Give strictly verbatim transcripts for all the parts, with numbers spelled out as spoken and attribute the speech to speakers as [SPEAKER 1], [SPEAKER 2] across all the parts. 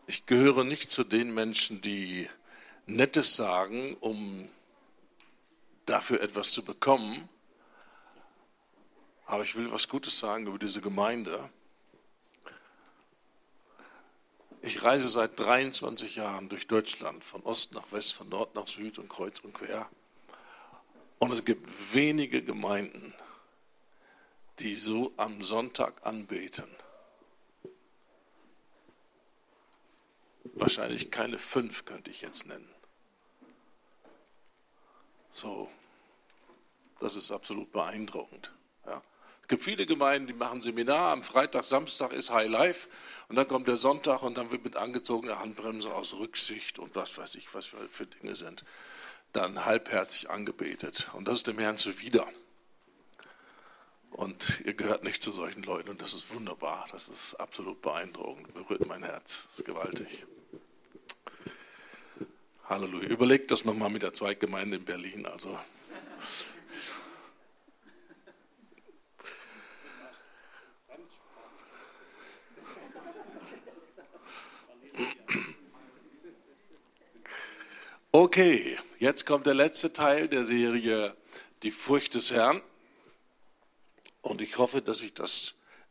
[SPEAKER 1] Ich gehöre nicht zu den Menschen, die Nettes sagen, um dafür etwas zu bekommen. Aber ich will was Gutes sagen über diese Gemeinde. Ich reise seit dreiundzwanzig Jahren durch Deutschland, von Ost nach West, von Nord nach Süd und kreuz und quer. Und es gibt wenige Gemeinden, die so am Sonntag anbeten. Wahrscheinlich keine fünf könnte ich jetzt nennen. So, das ist absolut beeindruckend. Ja. Es gibt viele Gemeinden, die machen Seminar, am Freitag, Samstag ist High Life und dann kommt der Sonntag und dann wird mit angezogener Handbremse aus Rücksicht und was weiß ich, was für Dinge sind, dann halbherzig angebetet. Und das ist dem Herrn zuwider. Und ihr gehört nicht zu solchen Leuten und das ist wunderbar, das ist absolut beeindruckend, berührt mein Herz, das ist gewaltig. Halleluja. Überlegt das nochmal mit der Zweiggemeinde in Berlin. Also. Okay, jetzt kommt der letzte Teil der Serie Die Furcht des Herrn. Und ich hoffe, dass ich das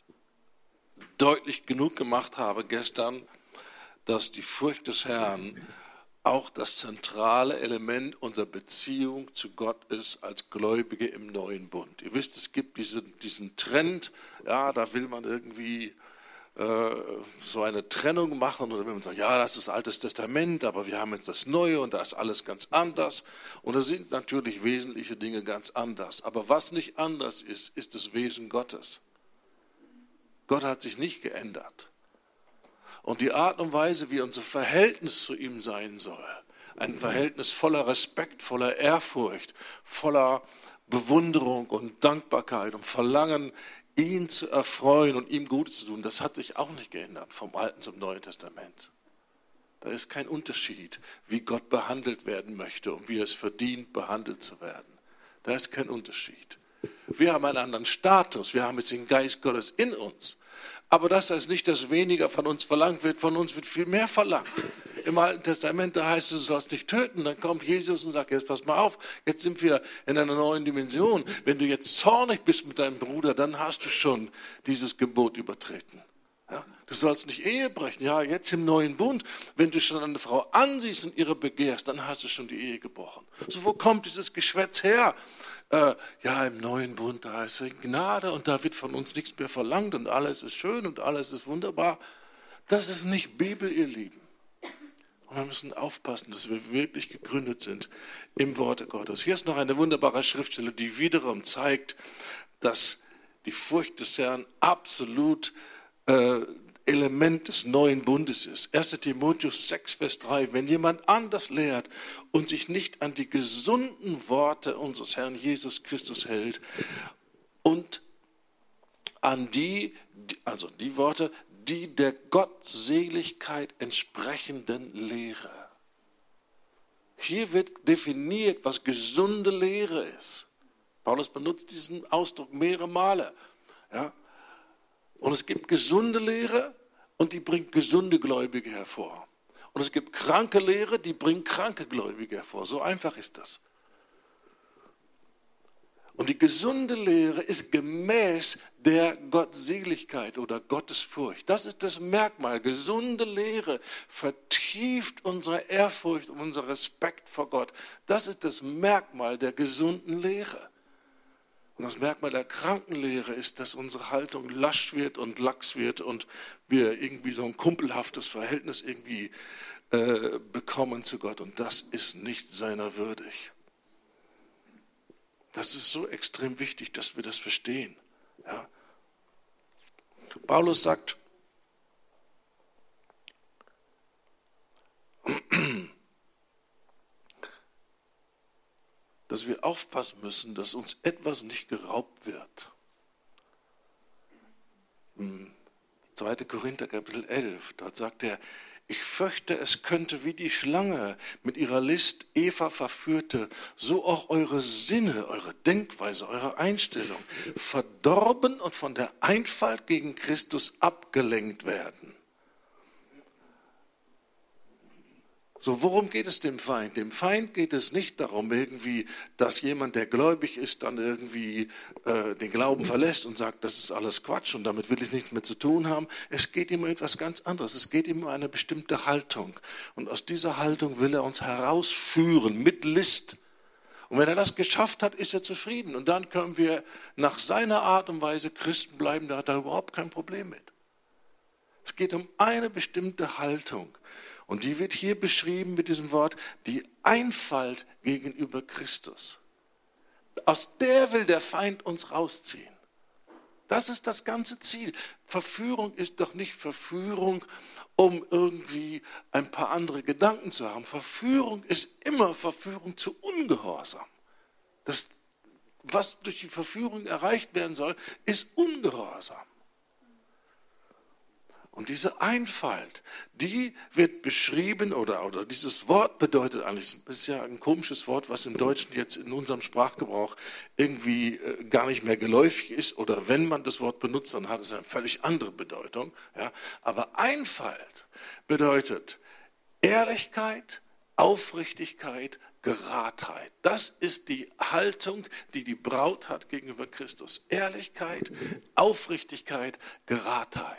[SPEAKER 1] deutlich genug gemacht habe gestern, dass die Furcht des Herrn auch das zentrale Element unserer Beziehung zu Gott ist als Gläubige im neuen Bund. Ihr wisst, es gibt diesen, diesen Trend, ja, da will man irgendwie äh, so eine Trennung machen oder will man sagen, ja, das ist Altes Testament, aber wir haben jetzt das Neue und da ist alles ganz anders. Und da sind natürlich wesentliche Dinge ganz anders. Aber was nicht anders ist, ist das Wesen Gottes. Gott hat sich nicht geändert. Und die Art und Weise, wie unser Verhältnis zu ihm sein soll, ein Verhältnis voller Respekt, voller Ehrfurcht, voller Bewunderung und Dankbarkeit und Verlangen, ihn zu erfreuen und ihm Gutes zu tun, das hat sich auch nicht geändert vom Alten zum Neuen Testament. Da ist kein Unterschied, wie Gott behandelt werden möchte und wie es verdient, behandelt zu werden. Da ist kein Unterschied. Wir haben einen anderen Status, wir haben jetzt den Geist Gottes in uns. Aber das heißt nicht, dass weniger von uns verlangt wird, von uns wird viel mehr verlangt. Im Alten Testament, da heißt es, du sollst nicht töten, dann kommt Jesus und sagt, jetzt pass mal auf, jetzt sind wir in einer neuen Dimension. Wenn du jetzt zornig bist mit deinem Bruder, dann hast du schon dieses Gebot übertreten. Ja, du sollst nicht Ehe brechen, ja, jetzt im neuen Bund, wenn du schon eine Frau ansiehst und ihre begehrst, dann hast du schon die Ehe gebrochen. So, wo kommt dieses Geschwätz her? Äh, ja, im neuen Bund, da ist Gnade und da wird von uns nichts mehr verlangt und alles ist schön und alles ist wunderbar. Das ist nicht Bibel, ihr Lieben. Und wir müssen aufpassen, dass wir wirklich gegründet sind im Worte Gottes. Hier ist noch eine wunderbare Schriftstelle, die wiederum zeigt, dass die Furcht des Herrn absolut äh, Element des neuen Bundes ist. erster Timotheus sechs, Vers drei. Wenn jemand anders lehrt und sich nicht an die gesunden Worte unseres Herrn Jesus Christus hält und an die, also die Worte, die der Gottseligkeit entsprechenden Lehre. Hier wird definiert, was gesunde Lehre ist. Paulus benutzt diesen Ausdruck mehrere Male. Ja? Und es gibt gesunde Lehre und die bringt gesunde Gläubige hervor. Und es gibt kranke Lehre, die bringt kranke Gläubige hervor. So einfach ist das. Und die gesunde Lehre ist gemäß der Gottseligkeit oder Gottesfurcht. Das ist das Merkmal. Gesunde Lehre vertieft unsere Ehrfurcht und unseren Respekt vor Gott. Das ist das Merkmal der gesunden Lehre. Und das Merkmal der Krankenlehre ist, dass unsere Haltung lasch wird und lax wird und wir irgendwie so ein kumpelhaftes Verhältnis irgendwie äh, bekommen zu Gott. Und das ist nicht seiner würdig. Das ist so extrem wichtig, dass wir das verstehen. Ja. Paulus sagt, dass wir aufpassen müssen, dass uns etwas nicht geraubt wird. zweiter Korinther Kapitel elf, dort sagt er, ich fürchte, es könnte wie die Schlange mit ihrer List Eva verführte, so auch eure Sinne, eure Denkweise, eure Einstellung verdorben und von der Einfalt gegen Christus abgelenkt werden. So, worum geht es dem Feind? Dem Feind geht es nicht darum, irgendwie, dass jemand, der gläubig ist, dann irgendwie äh, den Glauben verlässt und sagt, das ist alles Quatsch und damit will ich nichts mehr zu tun haben. Es geht ihm um etwas ganz anderes. Es geht ihm um eine bestimmte Haltung. Und aus dieser Haltung will er uns herausführen mit List. Und wenn er das geschafft hat, ist er zufrieden. Und dann können wir nach seiner Art und Weise Christen bleiben, da hat er überhaupt kein Problem mit. Es geht um eine bestimmte Haltung. Und die wird hier beschrieben mit diesem Wort, die Einfalt gegenüber Christus. Aus der will der Feind uns rausziehen. Das ist das ganze Ziel. Verführung ist doch nicht Verführung, um irgendwie ein paar andere Gedanken zu haben. Verführung ist immer Verführung zu Ungehorsam. Das, was durch die Verführung erreicht werden soll, ist Ungehorsam. Und diese Einfalt, die wird beschrieben, oder, oder dieses Wort bedeutet eigentlich, das ist ja ein komisches Wort, was im Deutschen jetzt in unserem Sprachgebrauch irgendwie äh, gar nicht mehr geläufig ist, oder wenn man das Wort benutzt, dann hat es eine völlig andere Bedeutung. Ja. Aber Einfalt bedeutet Ehrlichkeit, Aufrichtigkeit, Geradheit. Das ist die Haltung, die die Braut hat gegenüber Christus. Ehrlichkeit, Aufrichtigkeit, Geradheit.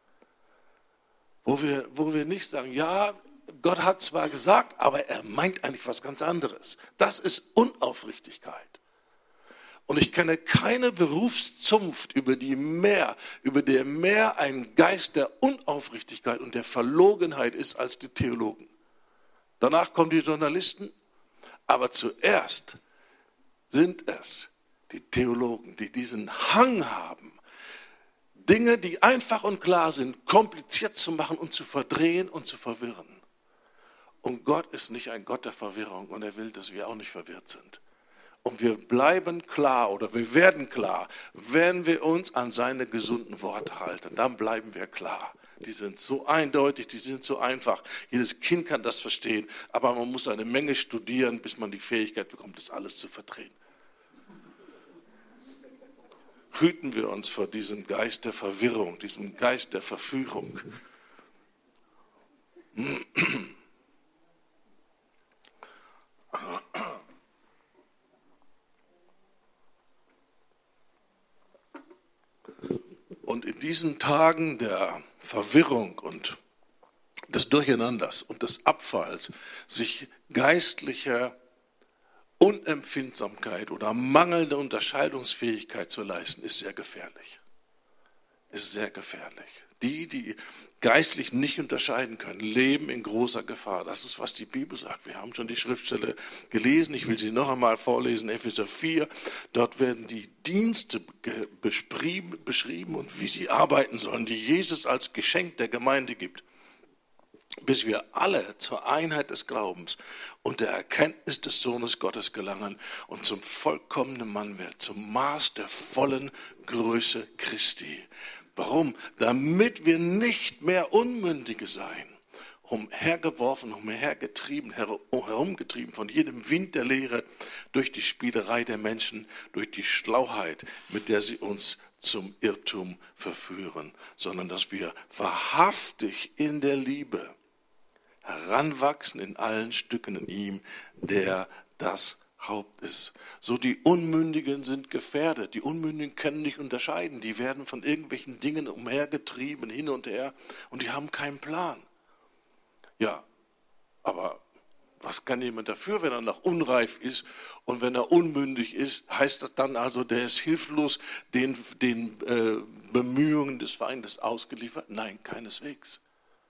[SPEAKER 1] Wo wir, wo wir nicht sagen, ja, Gott hat zwar gesagt, aber er meint eigentlich was ganz anderes. Das ist Unaufrichtigkeit. Und ich kenne keine Berufszunft, über die mehr, über der mehr ein Geist der Unaufrichtigkeit und der Verlogenheit ist als die Theologen. Danach kommen die Journalisten, aber zuerst sind es die Theologen, die diesen Hang haben, Dinge, die einfach und klar sind, kompliziert zu machen und zu verdrehen und zu verwirren. Und Gott ist nicht ein Gott der Verwirrung und er will, dass wir auch nicht verwirrt sind. Und wir bleiben klar oder wir werden klar, wenn wir uns an seine gesunden Worte halten. Dann bleiben wir klar. Die sind so eindeutig, die sind so einfach. Jedes Kind kann das verstehen, aber man muss eine Menge studieren, bis man die Fähigkeit bekommt, das alles zu verdrehen. Hüten wir uns vor diesem Geist der Verwirrung, diesem Geist der Verführung. Und in diesen Tagen der Verwirrung und des Durcheinanders und des Abfalls, sich geistlicher Unempfindsamkeit oder mangelnde Unterscheidungsfähigkeit zu leisten, ist sehr gefährlich. Ist sehr gefährlich. Die, die geistlich nicht unterscheiden können, leben in großer Gefahr. Das ist, was die Bibel sagt. Wir haben schon die Schriftstelle gelesen. Ich will sie noch einmal vorlesen. Epheser vier. Dort werden die Dienste beschrieben und wie sie arbeiten sollen, die Jesus als Geschenk der Gemeinde gibt. Bis wir alle zur Einheit des Glaubens und der Erkenntnis des Sohnes Gottes gelangen und zum vollkommenen Mann werden, zum Maß der vollen Größe Christi. Warum? Damit wir nicht mehr Unmündige seien, umhergeworfen, umhergetrieben, herumgetrieben von jedem Wind der Lehre, durch die Spielerei der Menschen, durch die Schlauheit, mit der sie uns zum Irrtum verführen, sondern dass wir wahrhaftig in der Liebe heranwachsen in allen Stücken in ihm, der das Haupt ist. So die Unmündigen sind gefährdet. Die Unmündigen können nicht unterscheiden. Die werden von irgendwelchen Dingen umhergetrieben, hin und her, und die haben keinen Plan. Ja, aber was kann jemand dafür, wenn er noch unreif ist und wenn er unmündig ist? Heißt das dann also, der ist hilflos den, den äh, Bemühungen des Feindes ausgeliefert? Nein, keineswegs.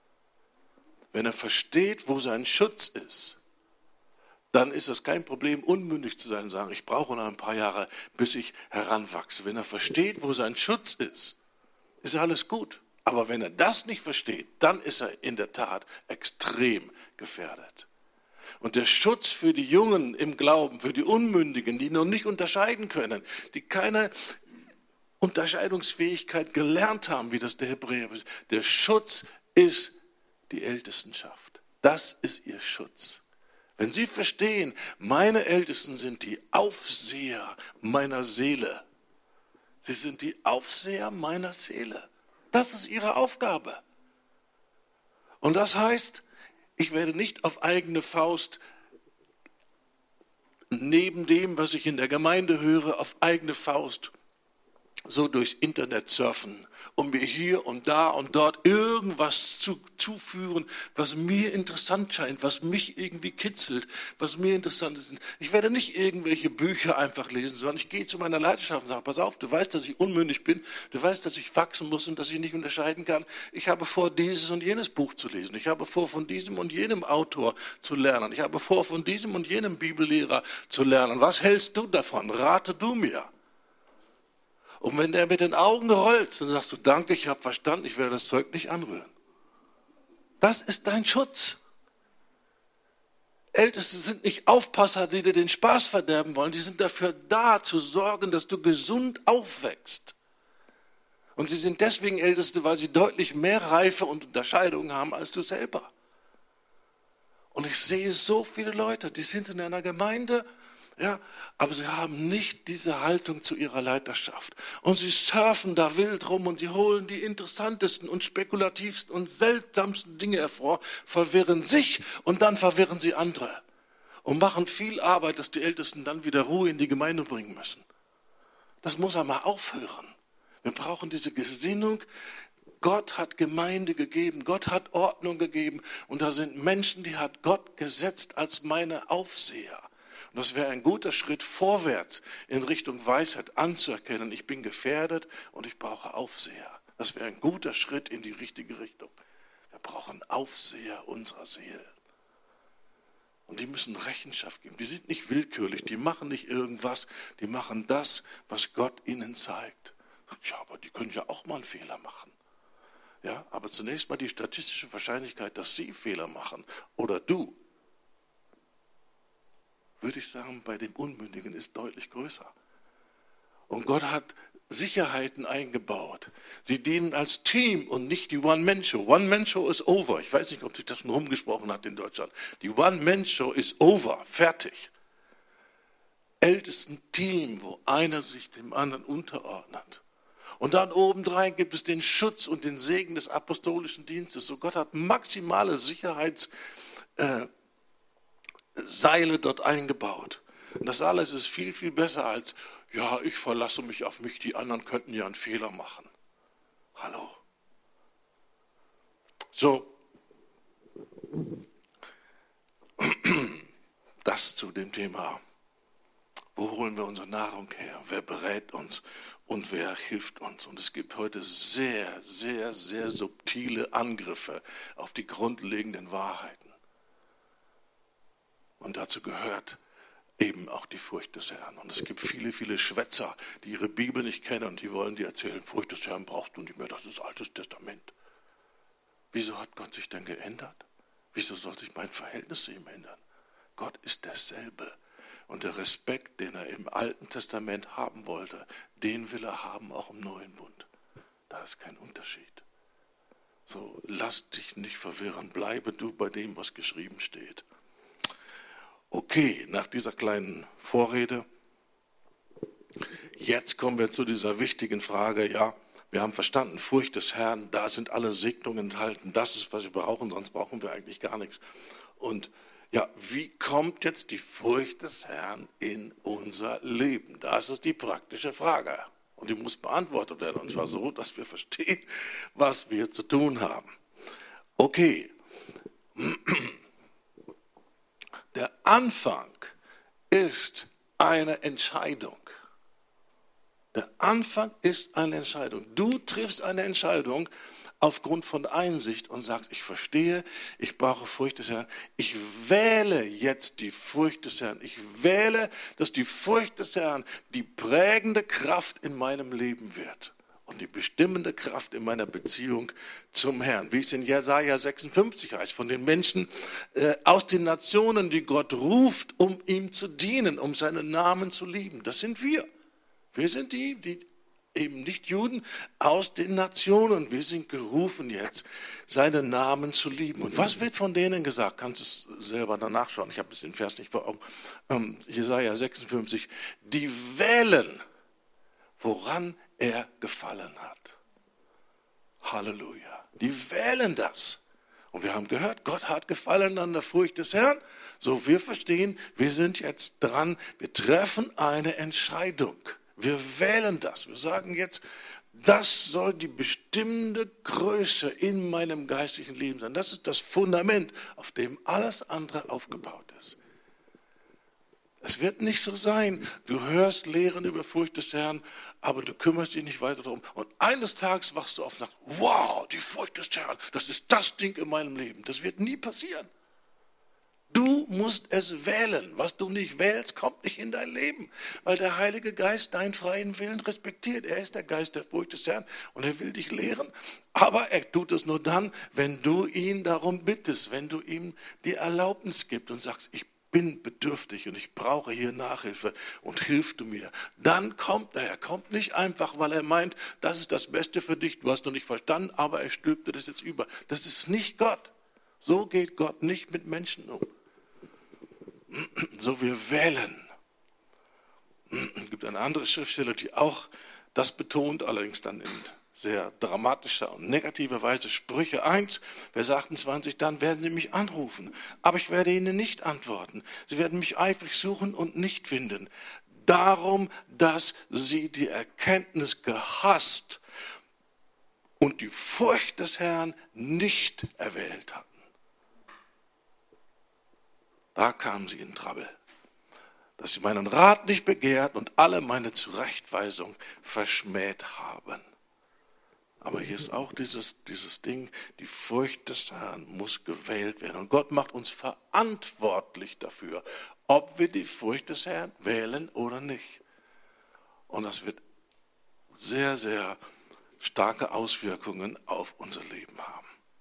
[SPEAKER 1] Wenn er versteht, wo sein Schutz ist, dann ist es kein Problem, unmündig zu sein und sagen, ich brauche noch ein paar Jahre, bis ich heranwachse. Wenn er versteht, wo sein Schutz ist, ist alles gut. Aber wenn er das nicht versteht, dann ist er in der Tat extrem gefährdet. Und der Schutz für die Jungen im Glauben, für die Unmündigen, die noch nicht unterscheiden können, die keine Unterscheidungsfähigkeit gelernt haben, wie das der Hebräer ist, der Schutz ist die Ältestenschaft. Das ist ihr Schutz. Wenn sie verstehen, meine Ältesten sind die Aufseher meiner Seele. Sie sind die Aufseher meiner Seele. Das ist ihre Aufgabe. Und das heißt, Ich werde nicht auf eigene Faust neben dem, was ich in der Gemeinde höre, auf eigene Faust so durchs Internet surfen, um mir hier und da und dort irgendwas zu, zuführen, was mir interessant scheint, was mich irgendwie kitzelt, was mir interessant ist. Ich werde nicht irgendwelche Bücher einfach lesen, sondern ich gehe zu meiner Leidenschaft und sage, pass auf, du weißt, dass ich unmündig bin, du weißt, dass ich wachsen muss und dass ich nicht unterscheiden kann. Ich habe vor, dieses und jenes Buch zu lesen. Ich habe vor, von diesem und jenem Autor zu lernen. Ich habe vor, von diesem und jenem Bibellehrer zu lernen. Was hältst du davon? Rate du mir. Und wenn der mit den Augen rollt, dann sagst du, danke, ich habe verstanden, ich werde das Zeug nicht anrühren. Das ist dein Schutz. Älteste sind nicht Aufpasser, die dir den Spaß verderben wollen. Die sind dafür da, zu sorgen, dass du gesund aufwächst. Und sie sind deswegen Älteste, weil sie deutlich mehr Reife und Unterscheidung haben als du selber. Und ich sehe so viele Leute, die sind in einer Gemeinde, ja, aber sie haben nicht diese Haltung zu ihrer Leiterschaft. Und sie surfen da wild rum und sie holen die interessantesten und spekulativsten und seltsamsten Dinge hervor, verwirren sich und dann verwirren sie andere. Und machen viel Arbeit, dass die Ältesten dann wieder Ruhe in die Gemeinde bringen müssen. Das muss einmal aufhören. Wir brauchen diese Gesinnung. Gott hat Gemeinde gegeben, Gott hat Ordnung gegeben. Und da sind Menschen, die hat Gott gesetzt als meine Aufseher. Und das wäre ein guter Schritt vorwärts in Richtung Weisheit anzuerkennen, ich bin gefährdet und ich brauche Aufseher. Das wäre ein guter Schritt in die richtige Richtung. Wir brauchen Aufseher unserer Seelen. Und die müssen Rechenschaft geben. Die sind nicht willkürlich, die machen nicht irgendwas, die machen das, was Gott ihnen zeigt. Ja, aber die können ja auch mal einen Fehler machen. Ja, aber zunächst mal die statistische Wahrscheinlichkeit, dass sie Fehler machen oder du, würde ich sagen, bei dem Unmündigen ist deutlich größer. Und Gott hat Sicherheiten eingebaut. Sie dienen als Team und nicht die One-Man-Show. One-Man-Show ist over. Ich weiß nicht, ob sich das schon rumgesprochen hat in Deutschland. Die One-Man-Show ist over. Fertig. Ältesten Team, wo einer sich dem anderen unterordnet. Und dann obendrein gibt es den Schutz und den Segen des apostolischen Dienstes. So Gott hat maximale Sicherheits äh, Seile dort eingebaut. Und das alles ist viel, viel besser als, ja, ich verlasse mich auf mich, die anderen könnten ja einen Fehler machen. Hallo. So. Das zu dem Thema. Wo holen wir unsere Nahrung her? Wer berät uns und wer hilft uns? Und es gibt heute sehr, sehr, sehr subtile Angriffe auf die grundlegenden Wahrheiten. Und dazu gehört eben auch die Furcht des Herrn. Und es gibt viele, viele Schwätzer, die ihre Bibel nicht kennen und die wollen dir erzählen, Furcht des Herrn brauchst du nicht mehr, das ist Altes Testament. Wieso hat Gott sich denn geändert? Wieso soll sich mein Verhältnis zu ihm ändern? Gott ist derselbe. Und der Respekt, den er im Alten Testament haben wollte, den will er haben auch im Neuen Bund. Da ist kein Unterschied. So, lass dich nicht verwirren, bleibe du bei dem, was geschrieben steht. Okay, nach dieser kleinen Vorrede, jetzt kommen wir zu dieser wichtigen Frage, ja, wir haben verstanden, Furcht des Herrn, da sind alle Segnungen enthalten, das ist, was wir brauchen, sonst brauchen wir eigentlich gar nichts. Und ja, wie kommt jetzt die Furcht des Herrn in unser Leben? Das ist die praktische Frage und die muss beantwortet werden und zwar so, dass wir verstehen, was wir zu tun haben. Okay. Der Anfang ist eine Entscheidung. Der Anfang ist eine Entscheidung. Du triffst eine Entscheidung aufgrund von Einsicht und sagst, ich verstehe, ich brauche Furcht des Herrn. Ich wähle jetzt die Furcht des Herrn. Ich wähle, dass die Furcht des Herrn die prägende Kraft in meinem Leben wird. Und die bestimmende Kraft in meiner Beziehung zum Herrn. Wie es in Jesaja sechsundfünfzig heißt, von den Menschen äh, aus den Nationen, die Gott ruft, um ihm zu dienen, um seinen Namen zu lieben. Das sind wir. Wir sind die, die eben nicht Juden, aus den Nationen. Wir sind gerufen jetzt, seinen Namen zu lieben. Und was wird von denen gesagt? Kannst du es selber danach schauen. Ich habe es den Vers nicht vor Augen. Ähm, Jesaja sechsundfünfzig. Die wählen, woran er gefallen hat. Halleluja. Die wählen das. Und wir haben gehört, Gott hat Gefallen an der Furcht des Herrn. So, wir verstehen, wir sind jetzt dran, wir treffen eine Entscheidung. Wir wählen das. Wir sagen jetzt, das soll die bestimmte Größe in meinem geistlichen Leben sein. Das ist das Fundament, auf dem alles andere aufgebaut ist. Es wird nicht so sein, du hörst Lehren über Furcht des Herrn, aber du kümmerst dich nicht weiter darum. Und eines Tages wachst du auf und sagst, wow, die Furcht des Herrn, das ist das Ding in meinem Leben. Das wird nie passieren. Du musst es wählen. Was du nicht wählst, kommt nicht in dein Leben. Weil der Heilige Geist deinen freien Willen respektiert. Er ist der Geist der Furcht des Herrn und er will dich lehren. Aber er tut es nur dann, wenn du ihn darum bittest, wenn du ihm die Erlaubnis gibst und sagst, ich bin bedürftig und ich brauche hier Nachhilfe und hilf du mir. Dann kommt er. Er kommt nicht einfach, weil er meint, das ist das Beste für dich. Du hast noch nicht verstanden, aber er stülpt dir das jetzt über. Das ist nicht Gott. So geht Gott nicht mit Menschen um. So, wir wählen. Es gibt eine andere Schriftstelle, die auch das betont, allerdings dann in sehr dramatischer und negativer Weise. Sprüche eins, Vers achtundzwanzig, dann werden sie mich anrufen, aber ich werde ihnen nicht antworten. Sie werden mich eifrig suchen und nicht finden. Darum, dass sie die Erkenntnis gehasst und die Furcht des Herrn nicht erwählt hatten. Da kamen sie in Trouble, dass sie meinen Rat nicht begehrt und alle meine Zurechtweisung verschmäht haben. Aber hier ist auch dieses, dieses Ding, die Furcht des Herrn muss gewählt werden. Und Gott macht uns verantwortlich dafür, ob wir die Furcht des Herrn wählen oder nicht. Und das wird sehr, sehr starke Auswirkungen auf unser Leben haben.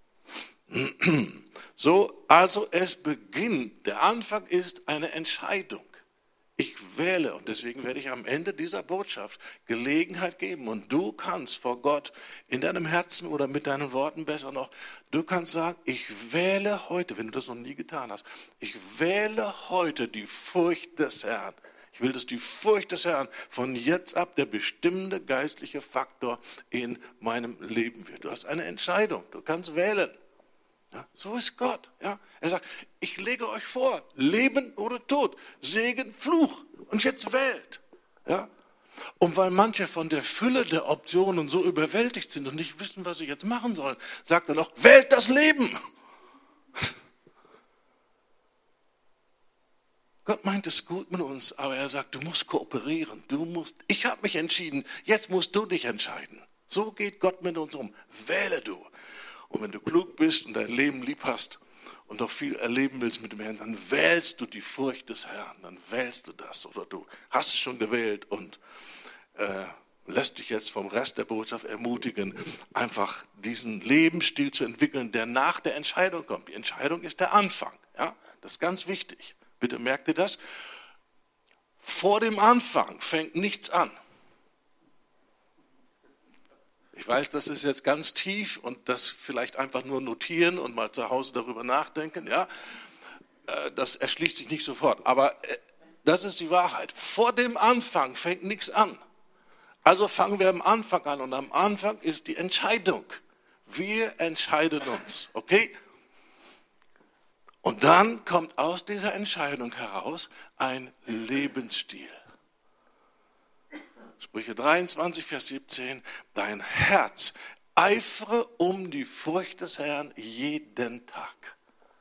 [SPEAKER 1] So, also es beginnt, der Anfang ist eine Entscheidung. Ich wähle und deswegen werde ich am Ende dieser Botschaft Gelegenheit geben und du kannst vor Gott in deinem Herzen oder mit deinen Worten besser noch, du kannst sagen, ich wähle heute, wenn du das noch nie getan hast, ich wähle heute die Furcht des Herrn. Ich will, dass die Furcht des Herrn von jetzt ab der bestimmende geistliche Faktor in meinem Leben wird. Du hast eine Entscheidung, du kannst wählen. Ja, so ist Gott. Ja. Er sagt, ich lege euch vor, Leben oder Tod, Segen, Fluch. Und jetzt wählt. Ja. Und weil manche von der Fülle der Optionen so überwältigt sind und nicht wissen, was sie jetzt machen sollen, sagt er noch, wählt das Leben. Gott meint es gut mit uns, aber er sagt, du musst kooperieren. Du musst, ich habe mich entschieden, jetzt musst du dich entscheiden. So geht Gott mit uns um. Wähle du. Und wenn du klug bist und dein Leben lieb hast und noch viel erleben willst mit dem Herrn, dann wählst du die Furcht des Herrn, dann wählst du das. Oder du hast es schon gewählt und äh, lässt dich jetzt vom Rest der Botschaft ermutigen, einfach diesen Lebensstil zu entwickeln, der nach der Entscheidung kommt. Die Entscheidung ist der Anfang. Ja? Das ist ganz wichtig. Bitte merkt ihr das? Vor dem Anfang fängt nichts an. Ich weiß, das ist jetzt ganz tief und das vielleicht einfach nur notieren und mal zu Hause darüber nachdenken. Ja, das erschließt sich nicht sofort. Aber das ist die Wahrheit. Vor dem Anfang fängt nichts an. Also fangen wir am Anfang an und am Anfang ist die Entscheidung. Wir entscheiden uns, okay? Und dann kommt aus dieser Entscheidung heraus ein Lebensstil. Sprüche dreiundzwanzig, Vers siebzehn, dein Herz eifere um die Furcht des Herrn jeden Tag.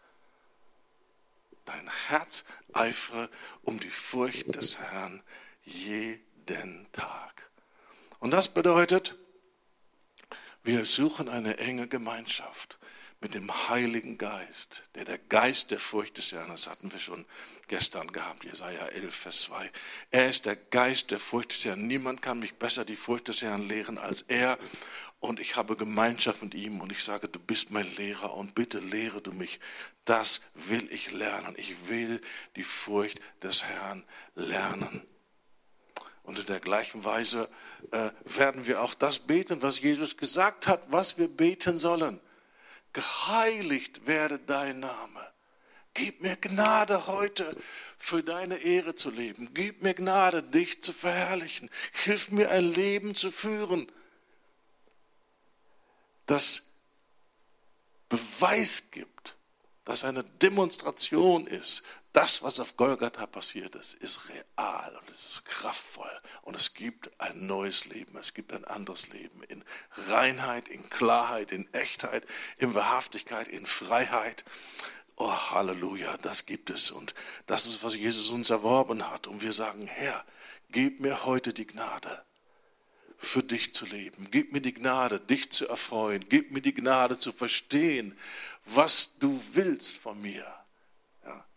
[SPEAKER 1] Dein Herz eifere um die Furcht des Herrn jeden Tag. Und das bedeutet, wir suchen eine enge Gemeinschaft mit dem Heiligen Geist, der der Geist der Furcht des Herrn, das hatten wir schon gestern gehabt, Jesaja elf, Vers zwei. Er ist der Geist der Furcht des Herrn. Niemand kann mich besser die Furcht des Herrn lehren als er. Und ich habe Gemeinschaft mit ihm und ich sage, du bist mein Lehrer und bitte lehre du mich. Das will ich lernen. Ich will die Furcht des Herrn lernen. Und in der gleichen Weise äh, werden wir auch das beten, was Jesus gesagt hat, was wir beten sollen. Geheiligt werde dein Name. Gib mir Gnade heute, für deine Ehre zu leben. Gib mir Gnade, dich zu verherrlichen. Hilf mir, ein Leben zu führen, das Beweis gibt, dass eine Demonstration ist. Das, was auf Golgatha passiert ist, ist real und es ist kraftvoll. Und es gibt ein neues Leben, es gibt ein anderes Leben in Reinheit, in Klarheit, in Echtheit, in Wahrhaftigkeit, in Freiheit. Oh, Halleluja, das gibt es. Und das ist, was Jesus uns erworben hat. Und wir sagen, Herr, gib mir heute die Gnade, für dich zu leben. Gib mir die Gnade, dich zu erfreuen. Gib mir die Gnade, zu verstehen, was du willst von mir. Ja.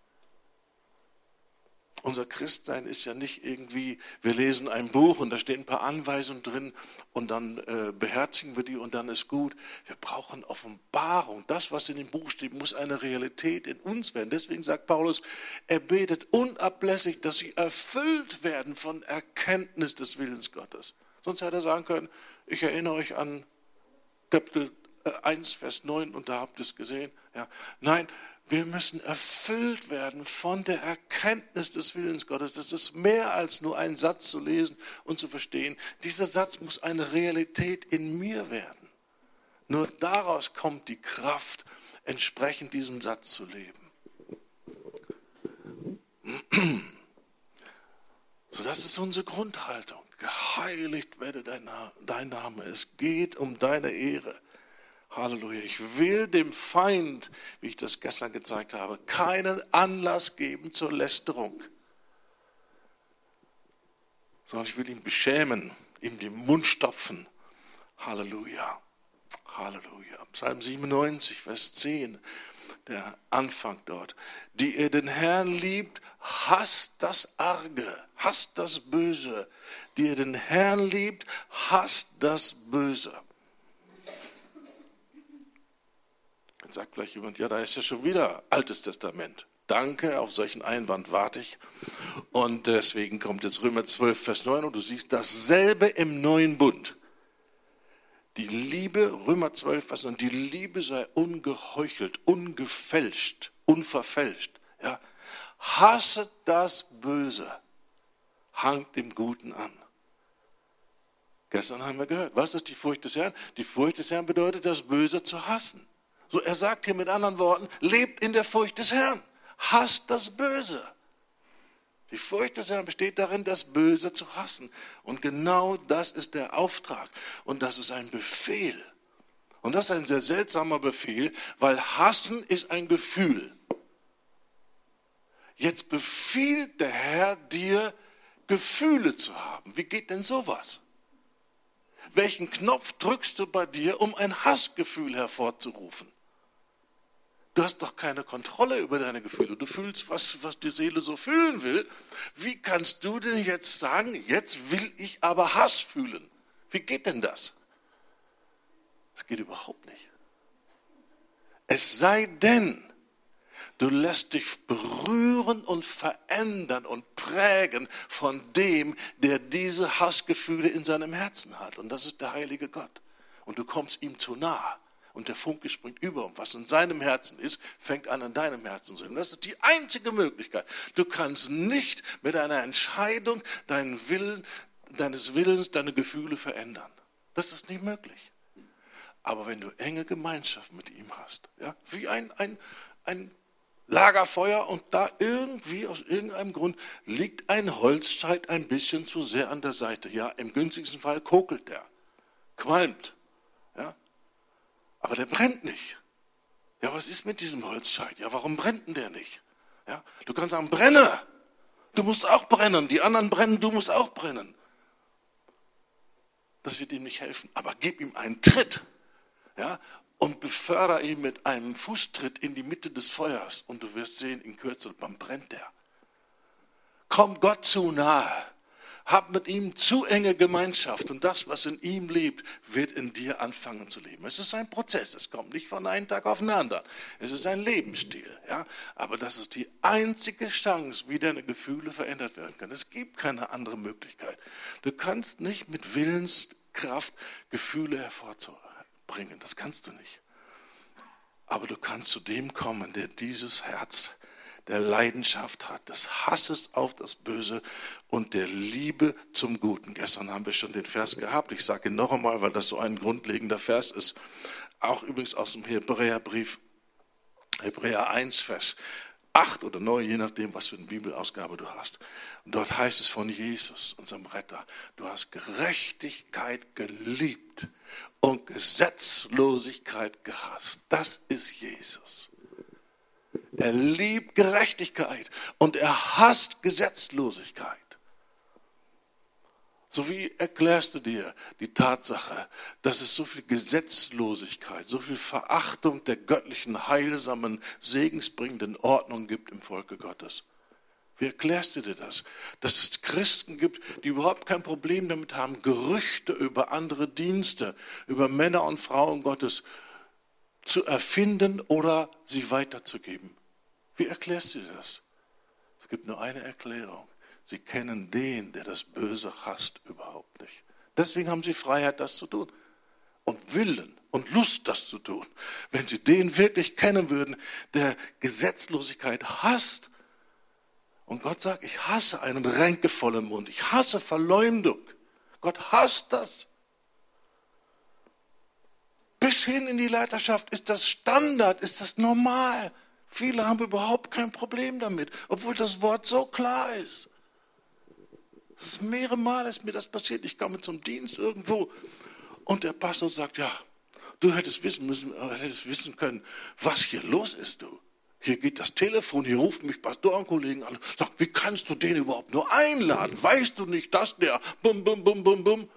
[SPEAKER 1] Unser Christsein ist ja nicht irgendwie, wir lesen ein Buch und da stehen ein paar Anweisungen drin und dann äh, beherzigen wir die und dann ist gut. Wir brauchen Offenbarung. Das, was in dem Buch steht, muss eine Realität in uns werden. Deswegen sagt Paulus, er betet unablässig, dass sie erfüllt werden von Erkenntnis des Willens Gottes. Sonst hätte er sagen können, ich erinnere euch an Kapitel eins, Vers neun und da habt ihr es gesehen. Ja. Nein, wir müssen erfüllt werden von der Erkenntnis des Willens Gottes. Das ist mehr als nur einen Satz zu lesen und zu verstehen. Dieser Satz muss eine Realität in mir werden. Nur daraus kommt die Kraft, entsprechend diesem Satz zu leben. So, das ist unsere Grundhaltung. Geheiligt werde dein, dein Name. Es geht um deine Ehre. Halleluja. Ich will dem Feind, wie ich das gestern gezeigt habe, keinen Anlass geben zur Lästerung. Sondern ich will ihn beschämen, ihm den Mund stopfen. Halleluja. Halleluja. Psalm siebenundneunzig, Vers zehn, der Anfang dort. Die ihr den Herrn liebt, hasst das Arge, hasst das Böse. Die ihr den Herrn liebt, hasst das Böse. Jetzt sagt gleich jemand, ja, da ist ja schon wieder Altes Testament. Danke, auf solchen Einwand warte ich. Und deswegen kommt jetzt Römer zwölf, Vers neun und du siehst dasselbe im neuen Bund. Die Liebe, Römer zwölf, Vers neun, die Liebe sei ungeheuchelt, ungefälscht, unverfälscht. Ja. Hasset das Böse, hangt dem Guten an. Gestern haben wir gehört, was ist die Furcht des Herrn? Die Furcht des Herrn bedeutet, das Böse zu hassen. So, er sagt hier mit anderen Worten, lebt in der Furcht des Herrn, hasst das Böse. Die Furcht des Herrn besteht darin, das Böse zu hassen. Und genau das ist der Auftrag. Und das ist ein Befehl. Und das ist ein sehr seltsamer Befehl, weil Hassen ist ein Gefühl. Jetzt befiehlt der Herr dir, Gefühle zu haben. Wie geht denn sowas? Welchen Knopf drückst du bei dir, um ein Hassgefühl hervorzurufen? Du hast doch keine Kontrolle über deine Gefühle. Du fühlst, was, was die Seele so fühlen will. Wie kannst du denn jetzt sagen, jetzt will ich aber Hass fühlen? Wie geht denn das? Das geht überhaupt nicht. Es sei denn, du lässt dich berühren und verändern und prägen von dem, der diese Hassgefühle in seinem Herzen hat. Und das ist der heilige Gott. Und du kommst ihm zu nah. Und der Funke springt über. Und was in seinem Herzen ist, fängt an, in deinem Herzen zu sein. Das ist die einzige Möglichkeit. Du kannst nicht mit einer Entscheidung deinen Willen, deines Willens, deine Gefühle verändern. Das ist nicht möglich. Aber wenn du enge Gemeinschaft mit ihm hast, ja, wie ein, ein, ein Lagerfeuer und da irgendwie aus irgendeinem Grund liegt ein Holzscheit ein bisschen zu sehr an der Seite. Ja, im günstigsten Fall kokelt der, qualmt. Ja, aber der brennt nicht. Ja, was ist mit diesem Holzscheit? Ja, warum brennt denn der nicht? Ja, du kannst sagen, brenne. Du musst auch brennen. Die anderen brennen, du musst auch brennen. Das wird ihm nicht helfen. Aber gib ihm einen Tritt. Ja, und befördere ihn mit einem Fußtritt in die Mitte des Feuers. Und du wirst sehen, in Kürze, dann brennt der. Komm Gott zu nahe. Hab mit ihm zu enge Gemeinschaft. Und das, was in ihm lebt, wird in dir anfangen zu leben. Es ist ein Prozess. Es kommt nicht von einem Tag auf den anderen. Es ist ein Lebensstil. Ja? Aber das ist die einzige Chance, wie deine Gefühle verändert werden können. Es gibt keine andere Möglichkeit. Du kannst nicht mit Willenskraft Gefühle hervorbringen. Das kannst du nicht. Aber du kannst zu dem kommen, der dieses Herz der Leidenschaft hat, des Hasses auf das Böse und der Liebe zum Guten. Gestern haben wir schon den Vers gehabt. Ich sage ihn noch einmal, weil das so ein grundlegender Vers ist. Auch übrigens aus dem Hebräerbrief, Hebräer eins, Vers acht oder neun, je nachdem, was für eine Bibelausgabe du hast. Und dort heißt es von Jesus, unserem Retter, du hast Gerechtigkeit geliebt und Gesetzlosigkeit gehasst. Das ist Jesus. Er liebt Gerechtigkeit und er hasst Gesetzlosigkeit. So wie erklärst du dir die Tatsache, dass es so viel Gesetzlosigkeit, so viel Verachtung der göttlichen, heilsamen, segensbringenden Ordnung gibt im Volke Gottes? Wie erklärst du dir das? Dass es Christen gibt, die überhaupt kein Problem damit haben, Gerüchte über andere Dienste, über Männer und Frauen Gottes zu erfinden oder sie weiterzugeben. Wie erklärst du dir das? Es gibt nur eine Erklärung. Sie kennen den, der das Böse hasst, überhaupt nicht. Deswegen haben sie Freiheit, das zu tun. Und Willen und Lust, das zu tun. Wenn sie den wirklich kennen würden, der Gesetzlosigkeit hasst. Und Gott sagt, ich hasse einen ränkevollen Mund. Ich hasse Verleumdung. Gott hasst das. Bis hin in die Leiterschaft ist das Standard, ist das normal. Viele haben überhaupt kein Problem damit, obwohl das Wort so klar ist. Das ist mehrere Mal ist mir das passiert. Ich komme zum Dienst irgendwo und der Pastor sagt, ja, du hättest wissen müssen, hättest wissen können, was hier los ist, du. Hier geht das Telefon, hier rufen mich Pastorenkollegen an. Sag, wie kannst du den überhaupt nur einladen? Weißt du nicht, dass der bum, bum, bum, bum, bum.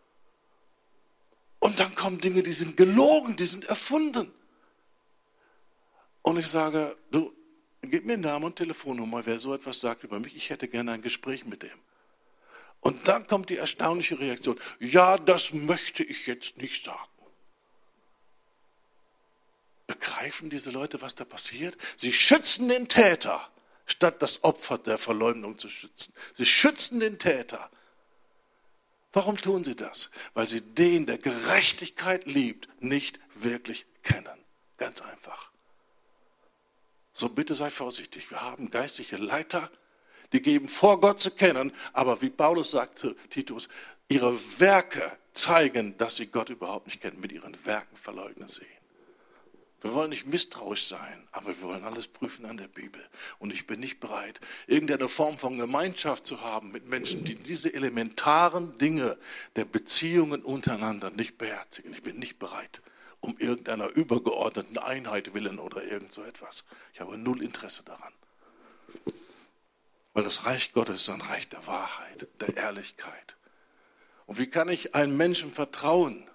[SPEAKER 1] Und dann kommen Dinge, die sind gelogen, die sind erfunden. Und ich sage, du, gib mir Namen und Telefonnummer, wer so etwas sagt über mich, ich hätte gerne ein Gespräch mit dem. Und dann kommt die erstaunliche Reaktion, ja, das möchte ich jetzt nicht sagen. Begreifen diese Leute, was da passiert? Sie schützen den Täter, statt das Opfer der Verleumdung zu schützen. Sie schützen den Täter. Warum tun sie das? Weil sie den, der Gerechtigkeit liebt, nicht wirklich kennen. Ganz einfach. So bitte seid vorsichtig. Wir haben geistliche Leiter, die geben vor, Gott zu kennen, aber wie Paulus sagte, Titus, ihre Werke zeigen, dass sie Gott überhaupt nicht kennen, mit ihren Werken verleugnen sie ihn. Wir wollen nicht misstrauisch sein, aber wir wollen alles prüfen an der Bibel. Und ich bin nicht bereit, irgendeine Form von Gemeinschaft zu haben mit Menschen, die diese elementaren Dinge der Beziehungen untereinander nicht beherzigen. Ich bin nicht bereit, um irgendeiner übergeordneten Einheit willen oder irgend so etwas. Ich habe null Interesse daran. Weil das Reich Gottes ist ein Reich der Wahrheit, der Ehrlichkeit. Und wie kann ich einem Menschen vertrauen,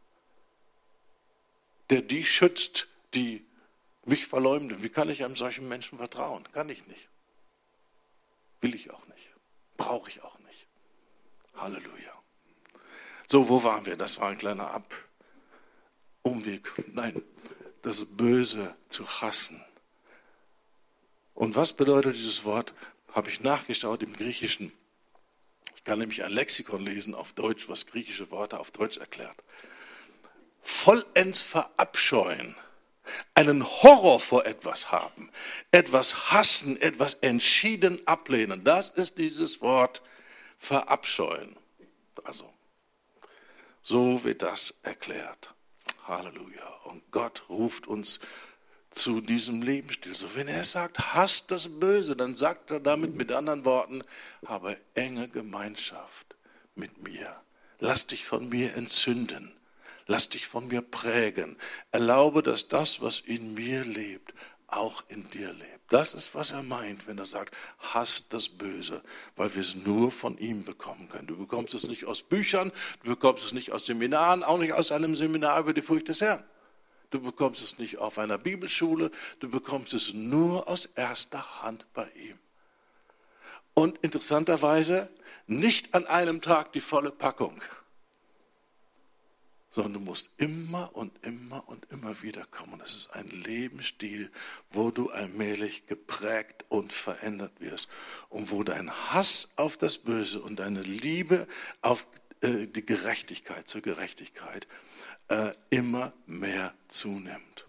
[SPEAKER 1] der die schützt, die mich verleumden? Wie kann ich einem solchen Menschen vertrauen? Kann ich nicht. Will ich auch nicht. Brauche ich auch nicht. Halleluja. So, wo waren wir? Das war ein kleiner Ab Umweg. Nein, das Böse zu hassen. Und was bedeutet dieses Wort? Habe ich nachgeschaut im Griechischen. Ich kann nämlich ein Lexikon lesen auf Deutsch, was griechische Worte auf Deutsch erklärt. Vollends verabscheuen, einen Horror vor etwas haben, etwas hassen, etwas entschieden ablehnen. Das ist dieses Wort verabscheuen. Also, so wird das erklärt. Halleluja. Und Gott ruft uns zu diesem Lebensstil. So, wenn er sagt, hasst das Böse, dann sagt er damit mit anderen Worten, habe enge Gemeinschaft mit mir. Lass dich von mir entzünden. Lass dich von mir prägen. Erlaube, dass das, was in mir lebt, auch in dir lebt. Das ist, was er meint, wenn er sagt, hasst das Böse, weil wir es nur von ihm bekommen können. Du bekommst es nicht aus Büchern, du bekommst es nicht aus Seminaren, auch nicht aus einem Seminar über die Furcht des Herrn. Du bekommst es nicht auf einer Bibelschule, du bekommst es nur aus erster Hand bei ihm. Und interessanterweise nicht an einem Tag die volle Packung, sondern du musst immer und immer und immer wieder kommen. Es ist ein Lebensstil, wo du allmählich geprägt und verändert wirst und wo dein Hass auf das Böse und deine Liebe auf äh, die Gerechtigkeit, zur Gerechtigkeit äh, immer mehr zunimmt.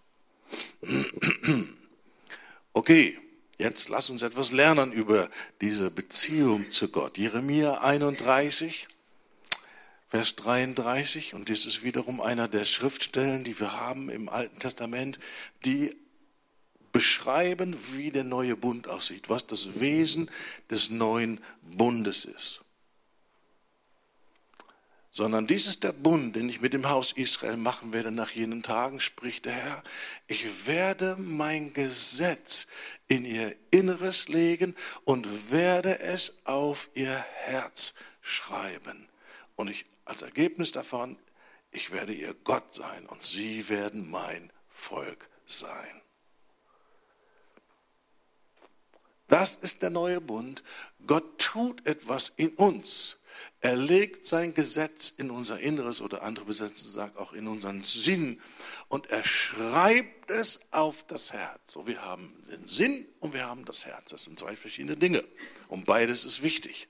[SPEAKER 1] Okay, jetzt lass uns etwas lernen über diese Beziehung zu Gott. Jeremia einunddreißig, Vers dreiunddreißig, und das ist wiederum einer der Schriftstellen, die wir haben im Alten Testament, die beschreiben, wie der neue Bund aussieht, was das Wesen des neuen Bundes ist. Sondern dies ist der Bund, den ich mit dem Haus Israel machen werde nach jenen Tagen, spricht der Herr. Ich werde mein Gesetz in ihr Inneres legen und werde es auf ihr Herz schreiben. Und ich, als Ergebnis davon, ich werde ihr Gott sein und sie werden mein Volk sein. Das ist der neue Bund. Gott tut etwas in uns. Er legt sein Gesetz in unser Inneres, oder andere Übersetzungen sagen auch in unseren Sinn, und er schreibt es auf das Herz. So, wir haben den Sinn und wir haben das Herz. Das sind zwei verschiedene Dinge und beides ist wichtig.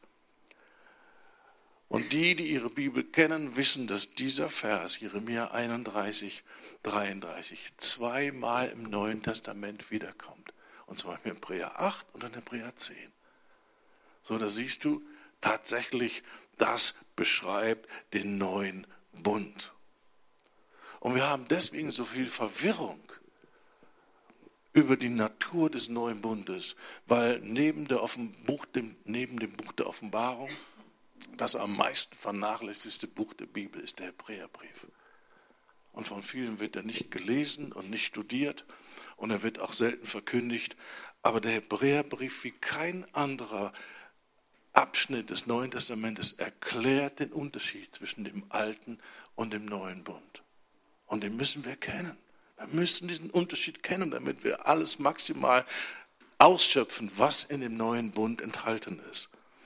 [SPEAKER 1] Und die, die ihre Bibel kennen, wissen, dass dieser Vers, Jeremia einunddreißig, dreiunddreißig, zweimal im Neuen Testament wiederkommt. Und zwar in Hebräer acht und in Hebräer zehn. So, da siehst du tatsächlich, das beschreibt den neuen Bund. Und wir haben deswegen so viel Verwirrung über die Natur des neuen Bundes, weil neben, der Offen- Buch, dem, neben dem Buch der Offenbarung das am meisten vernachlässigste Buch der Bibel ist der Hebräerbrief. Und von vielen wird er nicht gelesen und nicht studiert und er wird auch selten verkündigt. Aber der Hebräerbrief wie kein anderer Abschnitt des Neuen Testamentes erklärt den Unterschied zwischen dem Alten und dem Neuen Bund. Und den müssen wir kennen. Wir müssen diesen Unterschied kennen, damit wir alles maximal ausschöpfen, was in dem Neuen Bund enthalten ist.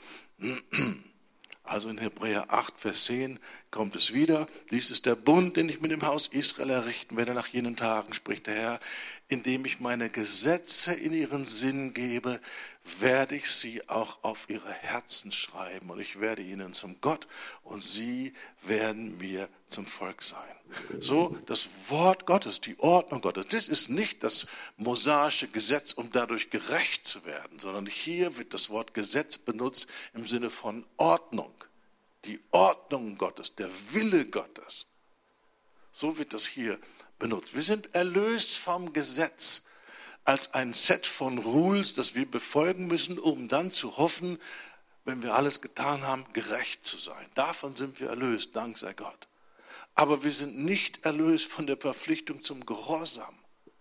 [SPEAKER 1] Also in Hebräer acht, Vers zehn kommt es wieder. Dies ist der Bund, den ich mit dem Haus Israel errichten werde nach jenen Tagen, spricht der Herr. Indem ich meine Gesetze in ihren Sinn gebe, werde ich sie auch auf ihre Herzen schreiben. Und ich werde ihnen zum Gott und sie werden mir zum Volk sein. So, das Wort Gottes, die Ordnung Gottes, das ist nicht das mosaische Gesetz, um dadurch gerecht zu werden, sondern hier wird das Wort Gesetz benutzt im Sinne von Ordnung. Die Ordnung Gottes, der Wille Gottes. So wird das hier benutzt. Wir sind erlöst vom Gesetz als ein Set von Rules, das wir befolgen müssen, um dann zu hoffen, wenn wir alles getan haben, gerecht zu sein. Davon sind wir erlöst, dank sei Gott. Aber wir sind nicht erlöst von der Verpflichtung zum Gehorsam.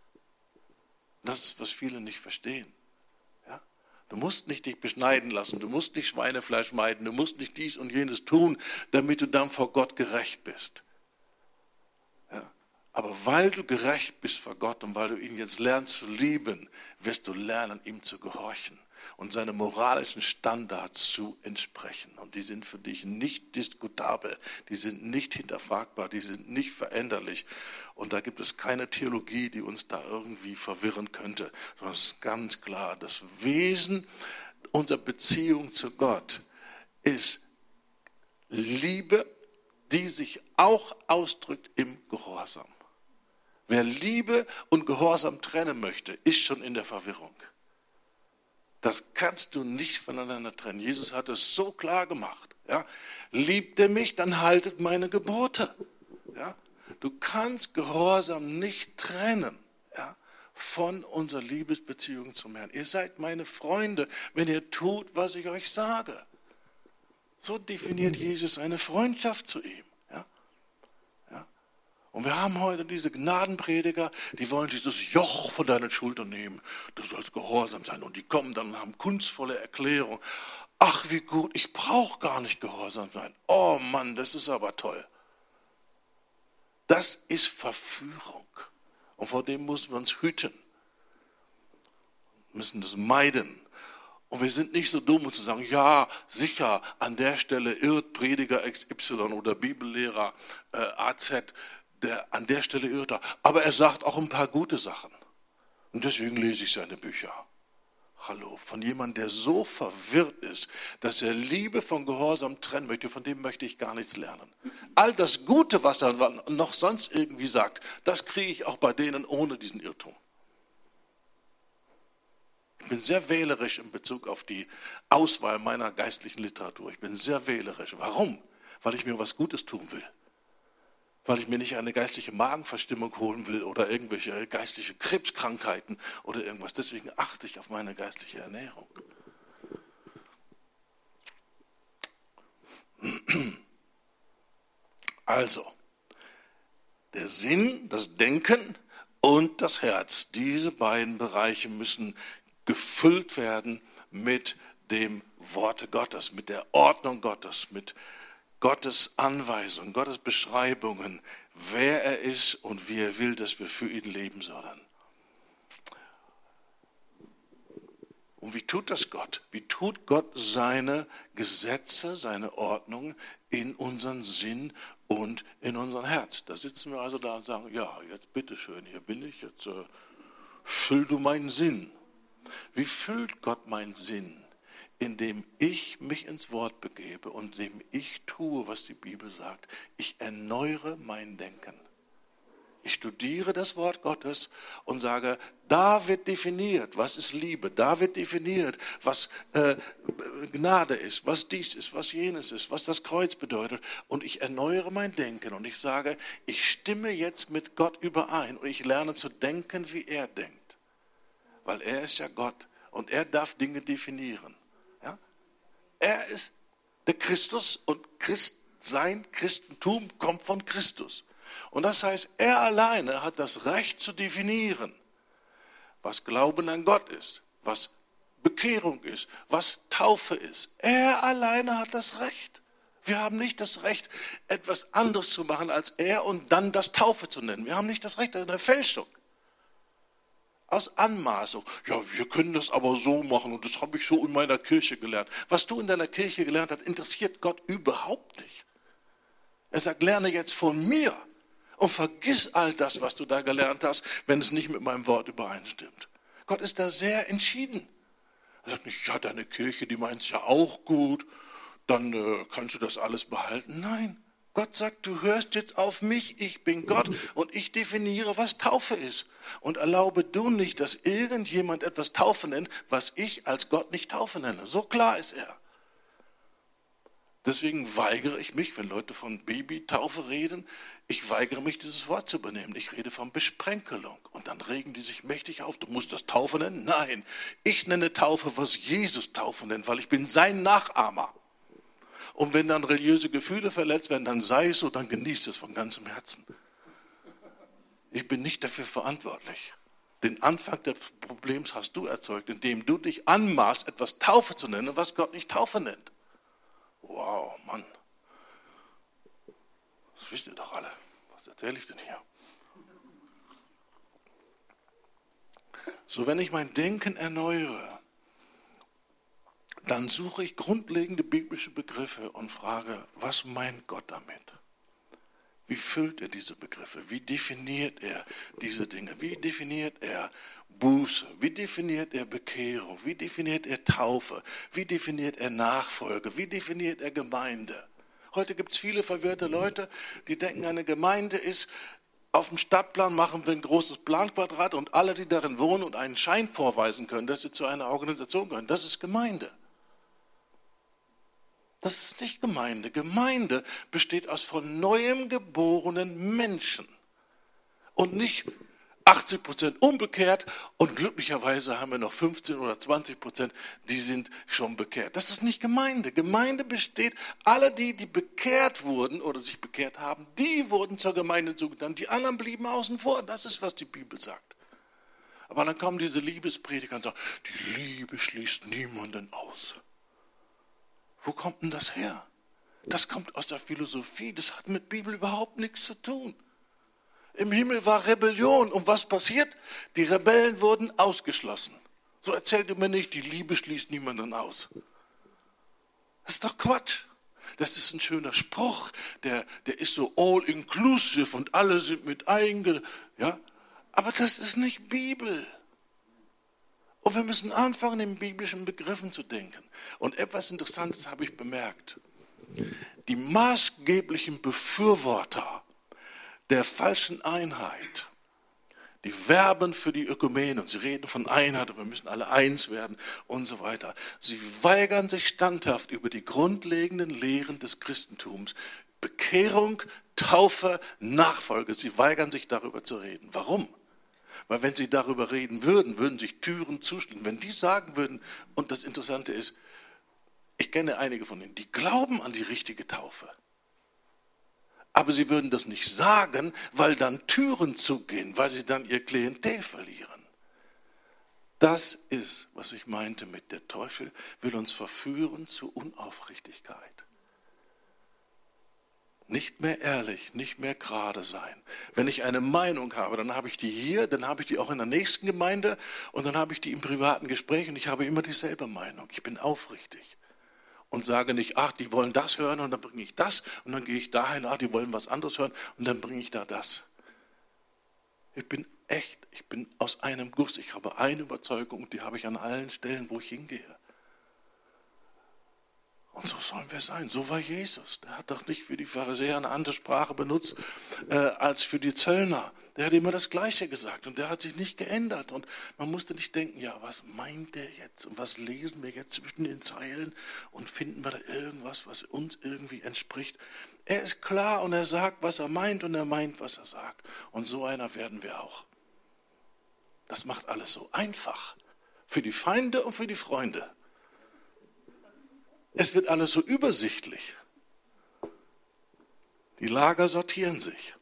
[SPEAKER 1] Das ist, was viele nicht verstehen. Ja? Du musst nicht dich beschneiden lassen, du musst nicht Schweinefleisch meiden, du musst nicht dies und jenes tun, damit du dann vor Gott gerecht bist. Ja? Aber weil du gerecht bist vor Gott und weil du ihn jetzt lernst zu lieben, wirst du lernen, ihm zu gehorchen und seine moralischen Standards zu entsprechen. Und die sind für dich nicht diskutabel, die sind nicht hinterfragbar, die sind nicht veränderlich. Und da gibt es keine Theologie, die uns da irgendwie verwirren könnte, sondern es ist ganz klar, das Wesen unserer Beziehung zu Gott ist Liebe, die sich auch ausdrückt im Gehorsam. Wer Liebe und Gehorsam trennen möchte, ist schon in der Verwirrung. Das kannst du nicht voneinander trennen. Jesus hat es so klar gemacht. Ja? Liebt ihr mich, dann haltet meine Gebote. Ja? Du kannst Gehorsam nicht trennen, ja, von unserer Liebesbeziehung zum Herrn. Ihr seid meine Freunde, wenn ihr tut, was ich euch sage. So definiert Jesus eine Freundschaft zu ihm. Ja? Ja? Und wir haben heute diese Gnadenprediger, die wollen dieses Joch von deinen Schultern nehmen. Du sollst gehorsam sein. Und die kommen dann und haben kunstvolle Erklärungen. Ach, wie gut, ich brauche gar nicht gehorsam sein. Oh Mann, das ist aber toll. Das ist Verführung. Und vor dem müssen wir uns hüten. Wir müssen das meiden. Und wir sind nicht so dumm, um zu sagen, ja, sicher, an der Stelle irrt Prediger X Y oder Bibellehrer äh, A Z, der, an der Stelle irrt er. Aber er sagt auch ein paar gute Sachen. Und deswegen lese ich seine Bücher. Hallo, von jemandem, der so verwirrt ist, dass er Liebe von Gehorsam trennen möchte, von dem möchte ich gar nichts lernen. All das Gute, was er noch sonst irgendwie sagt, das kriege ich auch bei denen ohne diesen Irrtum. Ich bin sehr wählerisch in Bezug auf die Auswahl meiner geistlichen Literatur. Ich bin sehr wählerisch. Warum? weil ich mir was Gutes tun will. Weil ich mir nicht eine geistliche Magenverstimmung holen will oder irgendwelche geistliche Krebskrankheiten oder irgendwas. Deswegen achte ich auf meine geistliche Ernährung. Also, der Sinn, das Denken und das Herz, diese beiden Bereiche müssen gefüllt werden mit dem Worte Gottes, mit der Ordnung Gottes, mit Gottes Anweisungen, Gottes Beschreibungen, wer er ist und wie er will, dass wir für ihn leben sollen. Und wie tut das Gott? Wie tut Gott seine Gesetze, seine Ordnung in unseren Sinn und in unser Herz? Da sitzen wir also da und sagen, ja, jetzt bitteschön, hier bin ich, jetzt äh, füll du meinen Sinn. Wie füllt Gott meinen Sinn? Indem ich mich ins Wort begebe und indem ich tue, was die Bibel sagt. Ich erneuere mein Denken. Ich studiere das Wort Gottes und sage, da wird definiert, was ist Liebe. Da wird definiert, was äh, Gnade ist, was dies ist, was jenes ist, was das Kreuz bedeutet. Und ich erneuere mein Denken und ich sage, ich stimme jetzt mit Gott überein und ich lerne zu denken, wie er denkt. Weil er ist ja Gott und er darf Dinge definieren. Ja? Er ist der Christus und Christ, sein Christentum kommt von Christus. Und das heißt, er alleine hat das Recht zu definieren, was Glauben an Gott ist, was Bekehrung ist, was Taufe ist. Er alleine hat das Recht. Wir haben nicht das Recht, etwas anderes zu machen als er und dann das Taufe zu nennen. Wir haben nicht das Recht, das ist eine Fälschung. Aus Anmaßung. Ja, wir können das aber so machen und das habe ich so in meiner Kirche gelernt. Was du in deiner Kirche gelernt hast, interessiert Gott überhaupt nicht. Er sagt, lerne jetzt von mir. Und vergiss all das, was du da gelernt hast, wenn es nicht mit meinem Wort übereinstimmt. Gott ist da sehr entschieden. Er sagt nicht, ja, deine Kirche, die meint es ja auch gut, dann äh, kannst du das alles behalten. Nein, Gott sagt, du hörst jetzt auf mich, ich bin Gott und ich definiere, was Taufe ist. Und erlaube du nicht, dass irgendjemand etwas Taufe nennt, was ich als Gott nicht Taufe nenne. So klar ist er. Deswegen weigere ich mich, wenn Leute von Babytaufe reden, ich weigere mich, dieses Wort zu übernehmen. Ich rede von Besprenkelung. Und dann regen die sich mächtig auf. Du musst das Taufe nennen? Nein, ich nenne Taufe, was Jesus Taufe nennt, weil ich bin sein Nachahmer. Und wenn dann religiöse Gefühle verletzt werden, dann sei es so, dann genießt es von ganzem Herzen. Ich bin nicht dafür verantwortlich. Den Anfang des Problems hast du erzeugt, indem du dich anmaßt, etwas Taufe zu nennen, was Gott nicht Taufe nennt. Wow, Mann. Das wisst ihr doch alle. Was erzähle ich denn hier? So, wenn ich mein Denken erneuere, dann suche ich grundlegende biblische Begriffe und frage, was meint Gott damit? Wie füllt er diese Begriffe? Wie definiert er diese Dinge? Wie definiert er Buße? Wie definiert er Bekehrung? Wie definiert er Taufe? Wie definiert er Nachfolge? Wie definiert er Gemeinde? Heute gibt es viele verwirrte Leute, die denken, eine Gemeinde ist, auf dem Stadtplan machen wir ein großes Planquadrat und alle, die darin wohnen und einen Schein vorweisen können, dass sie zu einer Organisation gehören, das ist Gemeinde. Das ist nicht Gemeinde. Gemeinde besteht aus von neuem geborenen Menschen. Und nicht achtzig Prozent unbekehrt und glücklicherweise haben wir noch fünfzehn oder zwanzig Prozent, die sind schon bekehrt. Das ist nicht Gemeinde. Gemeinde besteht, alle die, die bekehrt wurden oder sich bekehrt haben, die wurden zur Gemeinde zugetan. Die anderen blieben außen vor. Das ist, was die Bibel sagt. Aber dann kommen diese Liebesprediger und sagen, die Liebe schließt niemanden aus. Wo kommt denn das her? Das kommt aus der Philosophie, das hat mit Bibel überhaupt nichts zu tun. Im Himmel war Rebellion und was passiert? Die Rebellen wurden ausgeschlossen. So erzählt ihr mir nicht, die Liebe schließt niemanden aus. Das ist doch Quatsch. Das ist ein schöner Spruch, der, der ist so all-inclusive und alle sind mit einge... Ja? Aber das ist nicht Bibel. Und wir müssen anfangen, in biblischen Begriffen zu denken. Und etwas Interessantes habe ich bemerkt. Die maßgeblichen Befürworter der falschen Einheit, Die werben für die Ökumene und sie reden von Einheit und wir müssen alle eins werden und so weiter. Sie weigern sich standhaft über die grundlegenden Lehren des Christentums. Bekehrung, Taufe, Nachfolge. Sie weigern sich darüber zu reden. Warum? Weil wenn sie darüber reden würden, würden sich Türen zuschließen. Wenn die sagen würden, und das Interessante ist, ich kenne einige von ihnen, die glauben an die richtige Taufe. Aber sie würden das nicht sagen, weil dann Türen zugehen, weil sie dann ihr Klientel verlieren. Das ist, was ich meinte mit der Teufel, will uns verführen zu Unaufrichtigkeit. Nicht mehr ehrlich, nicht mehr gerade sein. Wenn ich eine Meinung habe, dann habe ich die hier, dann habe ich die auch in der nächsten Gemeinde und dann habe ich die im privaten Gespräch und ich habe immer dieselbe Meinung. Ich bin aufrichtig. Und sage nicht, ach, die wollen das hören und dann bringe ich das. Und dann gehe ich dahin, ach, die wollen was anderes hören und dann bringe ich da das. Ich bin echt, ich bin aus einem Guss. Ich habe eine Überzeugung und die habe ich an allen Stellen, wo ich hingehe. Und so sollen wir sein. So war Jesus. Der hat doch nicht für die Pharisäer eine andere Sprache benutzt äh, als für die Zöllner. Der hat immer das Gleiche gesagt und der hat sich nicht geändert. Und man musste nicht denken, ja, was meint der jetzt und was lesen wir jetzt zwischen den Zeilen und finden wir da irgendwas, was uns irgendwie entspricht. Er ist klar und er sagt, was er meint und er meint, was er sagt. Und so einer werden wir auch. Das macht alles so einfach. Für die Feinde und für die Freunde. Es wird alles so übersichtlich. Die Lager sortieren sich.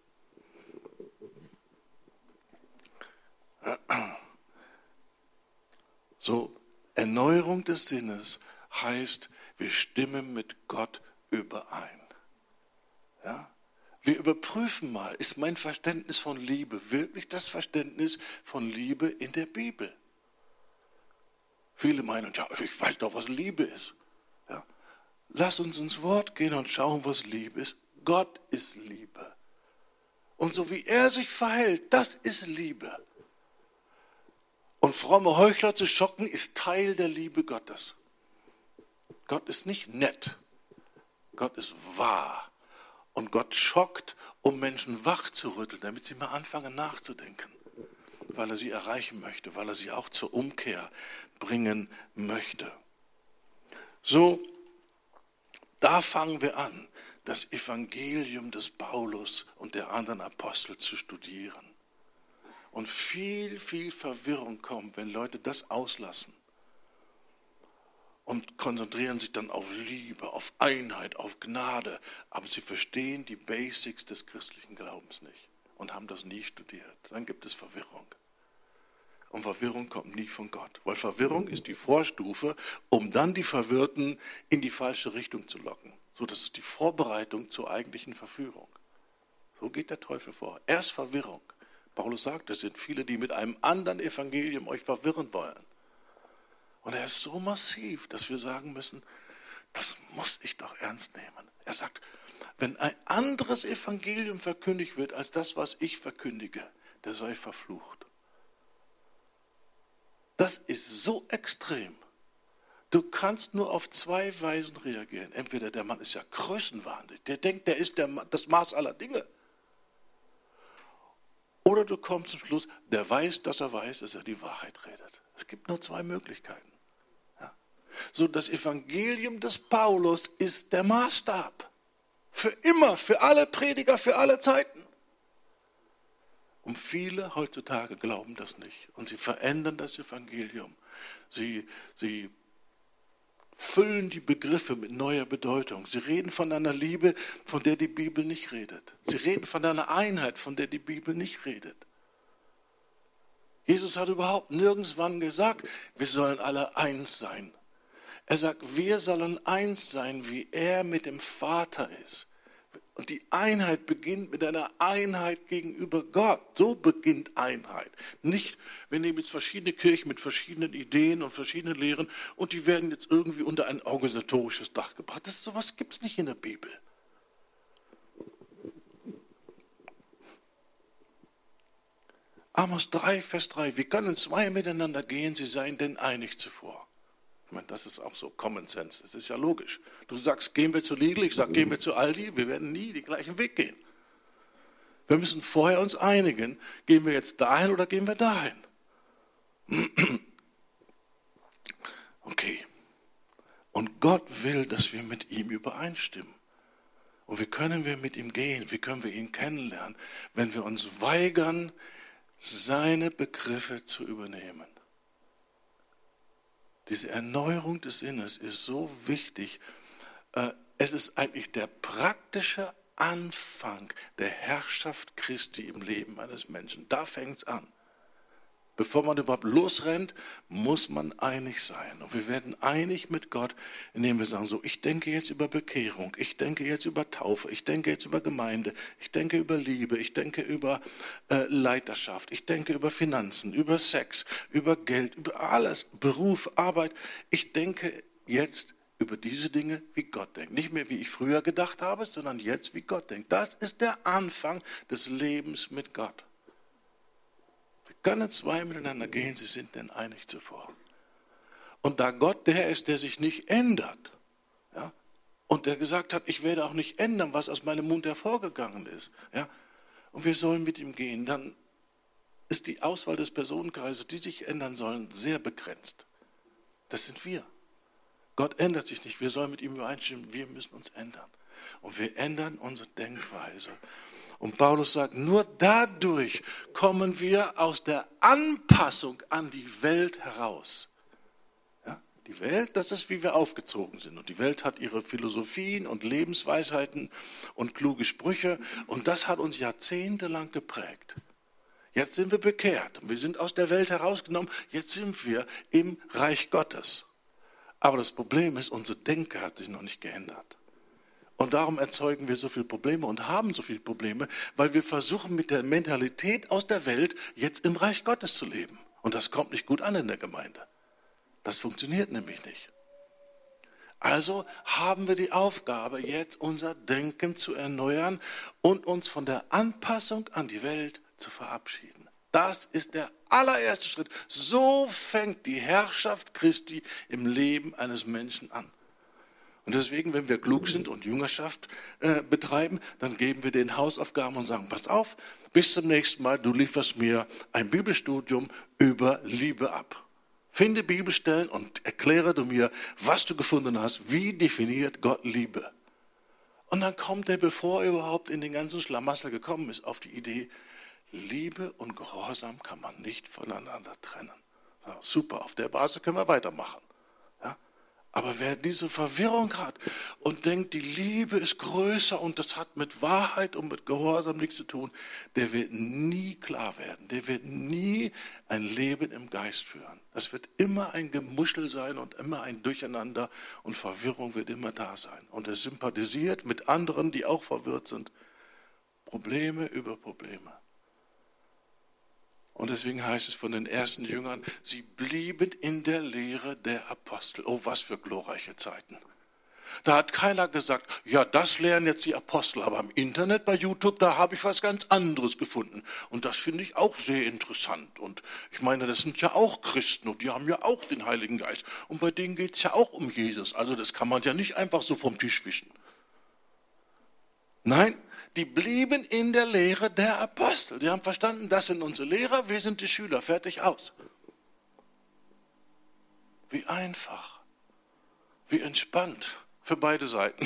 [SPEAKER 1] So, Erneuerung des Sinnes heißt, wir stimmen mit Gott überein. Ja? Wir überprüfen mal, ist mein Verständnis von Liebe wirklich das Verständnis von Liebe in der Bibel? Viele meinen, ja, ich weiß doch, was Liebe ist. Ja. Lass uns ins Wort gehen und schauen, was Liebe ist. Gott ist Liebe. Und so wie er sich verhält, das ist Liebe. Und fromme Heuchler zu schocken, ist Teil der Liebe Gottes. Gott ist nicht nett. Gott ist wahr. Und Gott schockt, um Menschen wach zu rütteln, damit sie mal anfangen nachzudenken. Weil er sie erreichen möchte, weil er sie auch zur Umkehr bringen möchte. So, da fangen wir an, das Evangelium des Paulus und der anderen Apostel zu studieren. Und viel, viel Verwirrung kommt, wenn Leute das auslassen und konzentrieren sich dann auf Liebe, auf Einheit, auf Gnade. Aber sie verstehen die Basics des christlichen Glaubens nicht und haben das nie studiert. Dann gibt es Verwirrung. Und Verwirrung kommt nie von Gott. Weil Verwirrung ist die Vorstufe, um dann die Verwirrten in die falsche Richtung zu locken. So, das ist die Vorbereitung zur eigentlichen Verführung. So geht der Teufel vor. Erst Verwirrung. Paulus sagt, es sind viele, die mit einem anderen Evangelium euch verwirren wollen. Und er ist so massiv, dass wir sagen müssen, das muss ich doch ernst nehmen. Er sagt, wenn ein anderes Evangelium verkündigt wird als das, was ich verkündige, der sei verflucht. Das ist so extrem. Du kannst nur auf zwei Weisen reagieren. Entweder der Mann ist ja größenwahnsinnig, der denkt, der ist der, das Maß aller Dinge. Oder du kommst zum Schluss, der weiß, dass er weiß, dass er die Wahrheit redet. Es gibt nur zwei Möglichkeiten. Ja. So, das Evangelium des Paulus ist der Maßstab. Für immer, für alle Prediger, für alle Zeiten. Und viele heutzutage glauben das nicht. Und sie verändern das Evangelium. Sie, sie füllen die Begriffe mit neuer Bedeutung. Sie reden von einer Liebe, von der die Bibel nicht redet. Sie reden von einer Einheit, von der die Bibel nicht redet. Jesus hat überhaupt nirgendwann gesagt, wir sollen alle eins sein. Er sagt, wir sollen eins sein, wie er mit dem Vater ist. Und die Einheit beginnt mit einer Einheit gegenüber Gott. So beginnt Einheit. Nicht, wir nehmen jetzt verschiedene Kirchen mit verschiedenen Ideen und verschiedenen Lehren und die werden jetzt irgendwie unter ein organisatorisches Dach gebracht. Das, sowas gibt es nicht in der Bibel. Amos drei, Vers drei. Wie können zwei miteinander gehen, sie seien denn einig zuvor? Ich meine, das ist auch so Common Sense. Das ist ja logisch. Du sagst, gehen wir zu Lidl, ich sage, gehen wir zu Aldi. Wir werden nie den gleichen Weg gehen. Wir müssen vorher uns einigen, gehen wir jetzt dahin oder gehen wir dahin? Okay. Und Gott will, dass wir mit ihm übereinstimmen. Und wie können wir mit ihm gehen? Wie können wir ihn kennenlernen, wenn wir uns weigern, seine Begriffe zu übernehmen? Diese Erneuerung des Sinnes ist so wichtig. Es ist eigentlich der praktische Anfang der Herrschaft Christi im Leben eines Menschen. Da fängt es an. Bevor man überhaupt losrennt, muss man einig sein. Und wir werden einig mit Gott, indem wir sagen, so, ich denke jetzt über Bekehrung, ich denke jetzt über Taufe, ich denke jetzt über Gemeinde, ich denke über Liebe, ich denke über äh, Leiterschaft, ich denke über Finanzen, über Sex, über Geld, über alles, Beruf, Arbeit. Ich denke jetzt über diese Dinge, wie Gott denkt. Nicht mehr, wie ich früher gedacht habe, sondern jetzt, wie Gott denkt. Das ist der Anfang des Lebens mit Gott. Können zwei miteinander gehen, sie sind denn einig zuvor. Und da Gott der ist, der sich nicht ändert, ja, und der gesagt hat, ich werde auch nicht ändern, was aus meinem Mund hervorgegangen ist, ja, und wir sollen mit ihm gehen, dann ist die Auswahl des Personenkreises, die sich ändern sollen, sehr begrenzt. Das sind wir. Gott ändert sich nicht, wir sollen mit ihm übereinstimmen, wir müssen uns ändern. Und wir ändern unsere Denkweise. Und Paulus sagt, nur dadurch kommen wir aus der Anpassung an die Welt heraus. Ja, die Welt, das ist, wie wir aufgezogen sind. Und die Welt hat ihre Philosophien und Lebensweisheiten und kluge Sprüche. Und das hat uns jahrzehntelang geprägt. Jetzt sind wir bekehrt. Wir sind aus der Welt herausgenommen. Jetzt sind wir im Reich Gottes. Aber das Problem ist, unsere Denke hat sich noch nicht geändert. Und darum erzeugen wir so viele Probleme und haben so viele Probleme, weil wir versuchen mit der Mentalität aus der Welt jetzt im Reich Gottes zu leben. Und das kommt nicht gut an in der Gemeinde. Das funktioniert nämlich nicht. Also haben wir die Aufgabe, jetzt unser Denken zu erneuern und uns von der Anpassung an die Welt zu verabschieden. Das ist der allererste Schritt. So fängt die Herrschaft Christi im Leben eines Menschen an. Und deswegen, wenn wir klug sind und Jüngerschaft äh, betreiben, dann geben wir den Hausaufgaben und sagen, pass auf, bis zum nächsten Mal, du lieferst mir ein Bibelstudium über Liebe ab. Finde Bibelstellen und erkläre du mir, was du gefunden hast, wie definiert Gott Liebe. Und dann kommt er, bevor er überhaupt in den ganzen Schlamassel gekommen ist, auf die Idee, Liebe und Gehorsam kann man nicht voneinander trennen. Ja, super, auf der Basis können wir weitermachen. Aber wer diese Verwirrung hat und denkt, die Liebe ist größer und das hat mit Wahrheit und mit Gehorsam nichts zu tun, der wird nie klar werden. Der wird nie ein Leben im Geist führen. Das wird immer ein Gemuschel sein und immer ein Durcheinander und Verwirrung wird immer da sein. Und er sympathisiert mit anderen, die auch verwirrt sind. Probleme über Probleme. Und deswegen heißt es von den ersten Jüngern, sie blieben in der Lehre der Apostel. Oh, was für glorreiche Zeiten. Da hat keiner gesagt, ja, das lernen jetzt die Apostel, aber im Internet, bei YouTube, da habe ich was ganz anderes gefunden. Und das finde ich auch sehr interessant. Und ich meine, das sind ja auch Christen und die haben ja auch den Heiligen Geist. Und bei denen geht es ja auch um Jesus. Also das kann man ja nicht einfach so vom Tisch wischen. Nein, die blieben in der Lehre der Apostel. Die haben verstanden, das sind unsere Lehrer, wir sind die Schüler, fertig aus. Wie einfach, wie entspannt für beide Seiten.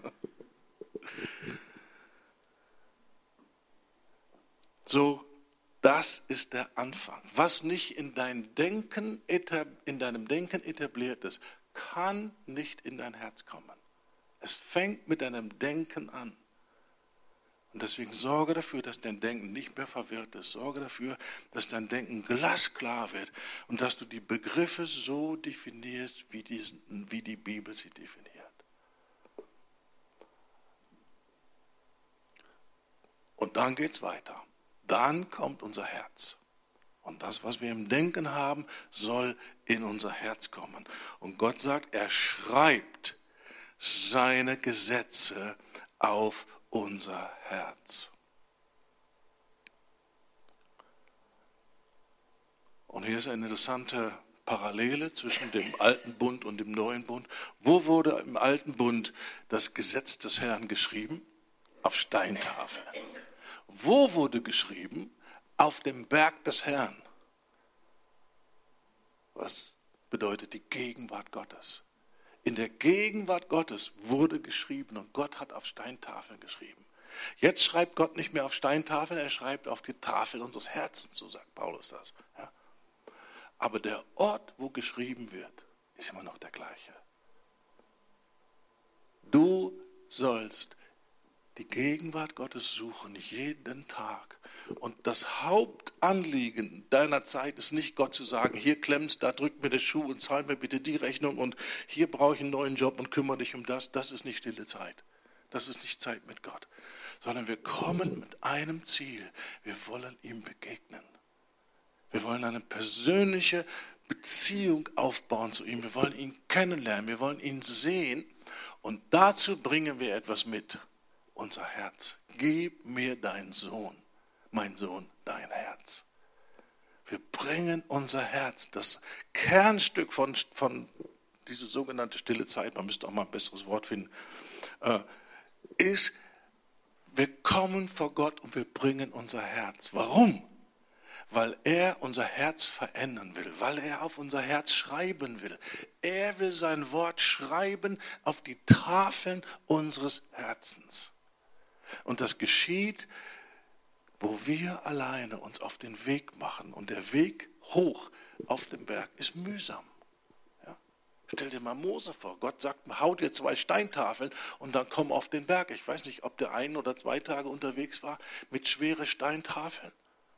[SPEAKER 1] So, das ist der Anfang. Was nicht in, dein Denken, in deinem Denken etabliert ist, kann nicht in dein Herz kommen. Es fängt mit deinem Denken an. Und deswegen sorge dafür, dass dein Denken nicht mehr verwirrt ist. Sorge dafür, dass dein Denken glasklar wird und dass du die Begriffe so definierst, wie die, wie die Bibel sie definiert. Und dann geht es weiter. Dann kommt unser Herz. Und das, was wir im Denken haben, soll in unser Herz kommen. Und Gott sagt, er schreibt seine Gesetze auf unser Herz. Und hier ist eine interessante Parallele zwischen dem alten Bund und dem neuen Bund. Wo wurde im alten Bund das Gesetz des Herrn geschrieben? Auf Steintafeln. Wo wurde geschrieben? Auf dem Berg des Herrn. Was bedeutet die Gegenwart Gottes? In der Gegenwart Gottes wurde geschrieben und Gott hat auf Steintafeln geschrieben. Jetzt schreibt Gott nicht mehr auf Steintafeln, er schreibt auf die Tafel unseres Herzens, so sagt Paulus das. Ja. Aber der Ort, wo geschrieben wird, ist immer noch der gleiche. Du sollst die Gegenwart Gottes suchen, jeden Tag. Und das Hauptanliegen deiner Zeit ist nicht, Gott zu sagen, hier klemmt's, da drückt mir der Schuh und zahl mir bitte die Rechnung und hier brauche ich einen neuen Job und kümmere dich um das. Das ist nicht stille Zeit. Das ist nicht Zeit mit Gott. Sondern wir kommen mit einem Ziel. Wir wollen ihm begegnen. Wir wollen eine persönliche Beziehung aufbauen zu ihm. Wir wollen ihn kennenlernen. Wir wollen ihn sehen. Und dazu bringen wir etwas mit. Unser Herz. Gib mir deinen Sohn, mein Sohn, dein Herz. Wir bringen unser Herz, das Kernstück von, von dieser sogenannten stille Zeit, man müsste auch mal ein besseres Wort finden, äh, ist, wir kommen vor Gott und wir bringen unser Herz. Warum? Weil er unser Herz verändern will, weil er auf unser Herz schreiben will. Er will sein Wort schreiben auf die Tafeln unseres Herzens. Und das geschieht, wo wir alleine uns auf den Weg machen. Und der Weg hoch auf dem Berg ist mühsam. Ja? Stell dir mal Mose vor. Gott sagt, hau dir zwei Steintafeln und dann komm auf den Berg. Ich weiß nicht, ob der ein oder zwei Tage unterwegs war mit schweren Steintafeln.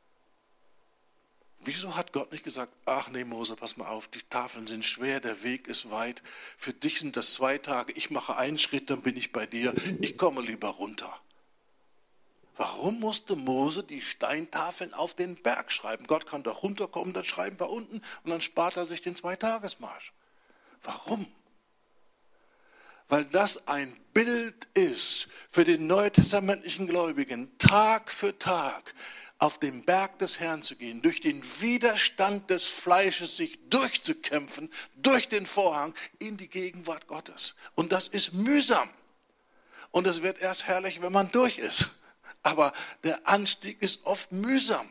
[SPEAKER 1] Wieso hat Gott nicht gesagt, ach nee Mose, pass mal auf, die Tafeln sind schwer, der Weg ist weit. Für dich sind das zwei Tage, ich mache einen Schritt, dann bin ich bei dir. Ich komme lieber runter. Warum musste Mose die Steintafeln auf den Berg schreiben? Gott kann doch runterkommen, dann schreiben wir unten und dann spart er sich den Zweitagesmarsch. Warum? Weil das ein Bild ist für den neutestamentlichen Gläubigen, Tag für Tag auf den Berg des Herrn zu gehen, durch den Widerstand des Fleisches sich durchzukämpfen, durch den Vorhang in die Gegenwart Gottes. Und das ist mühsam. Und es wird erst herrlich, wenn man durch ist. Aber der Anstieg ist oft mühsam.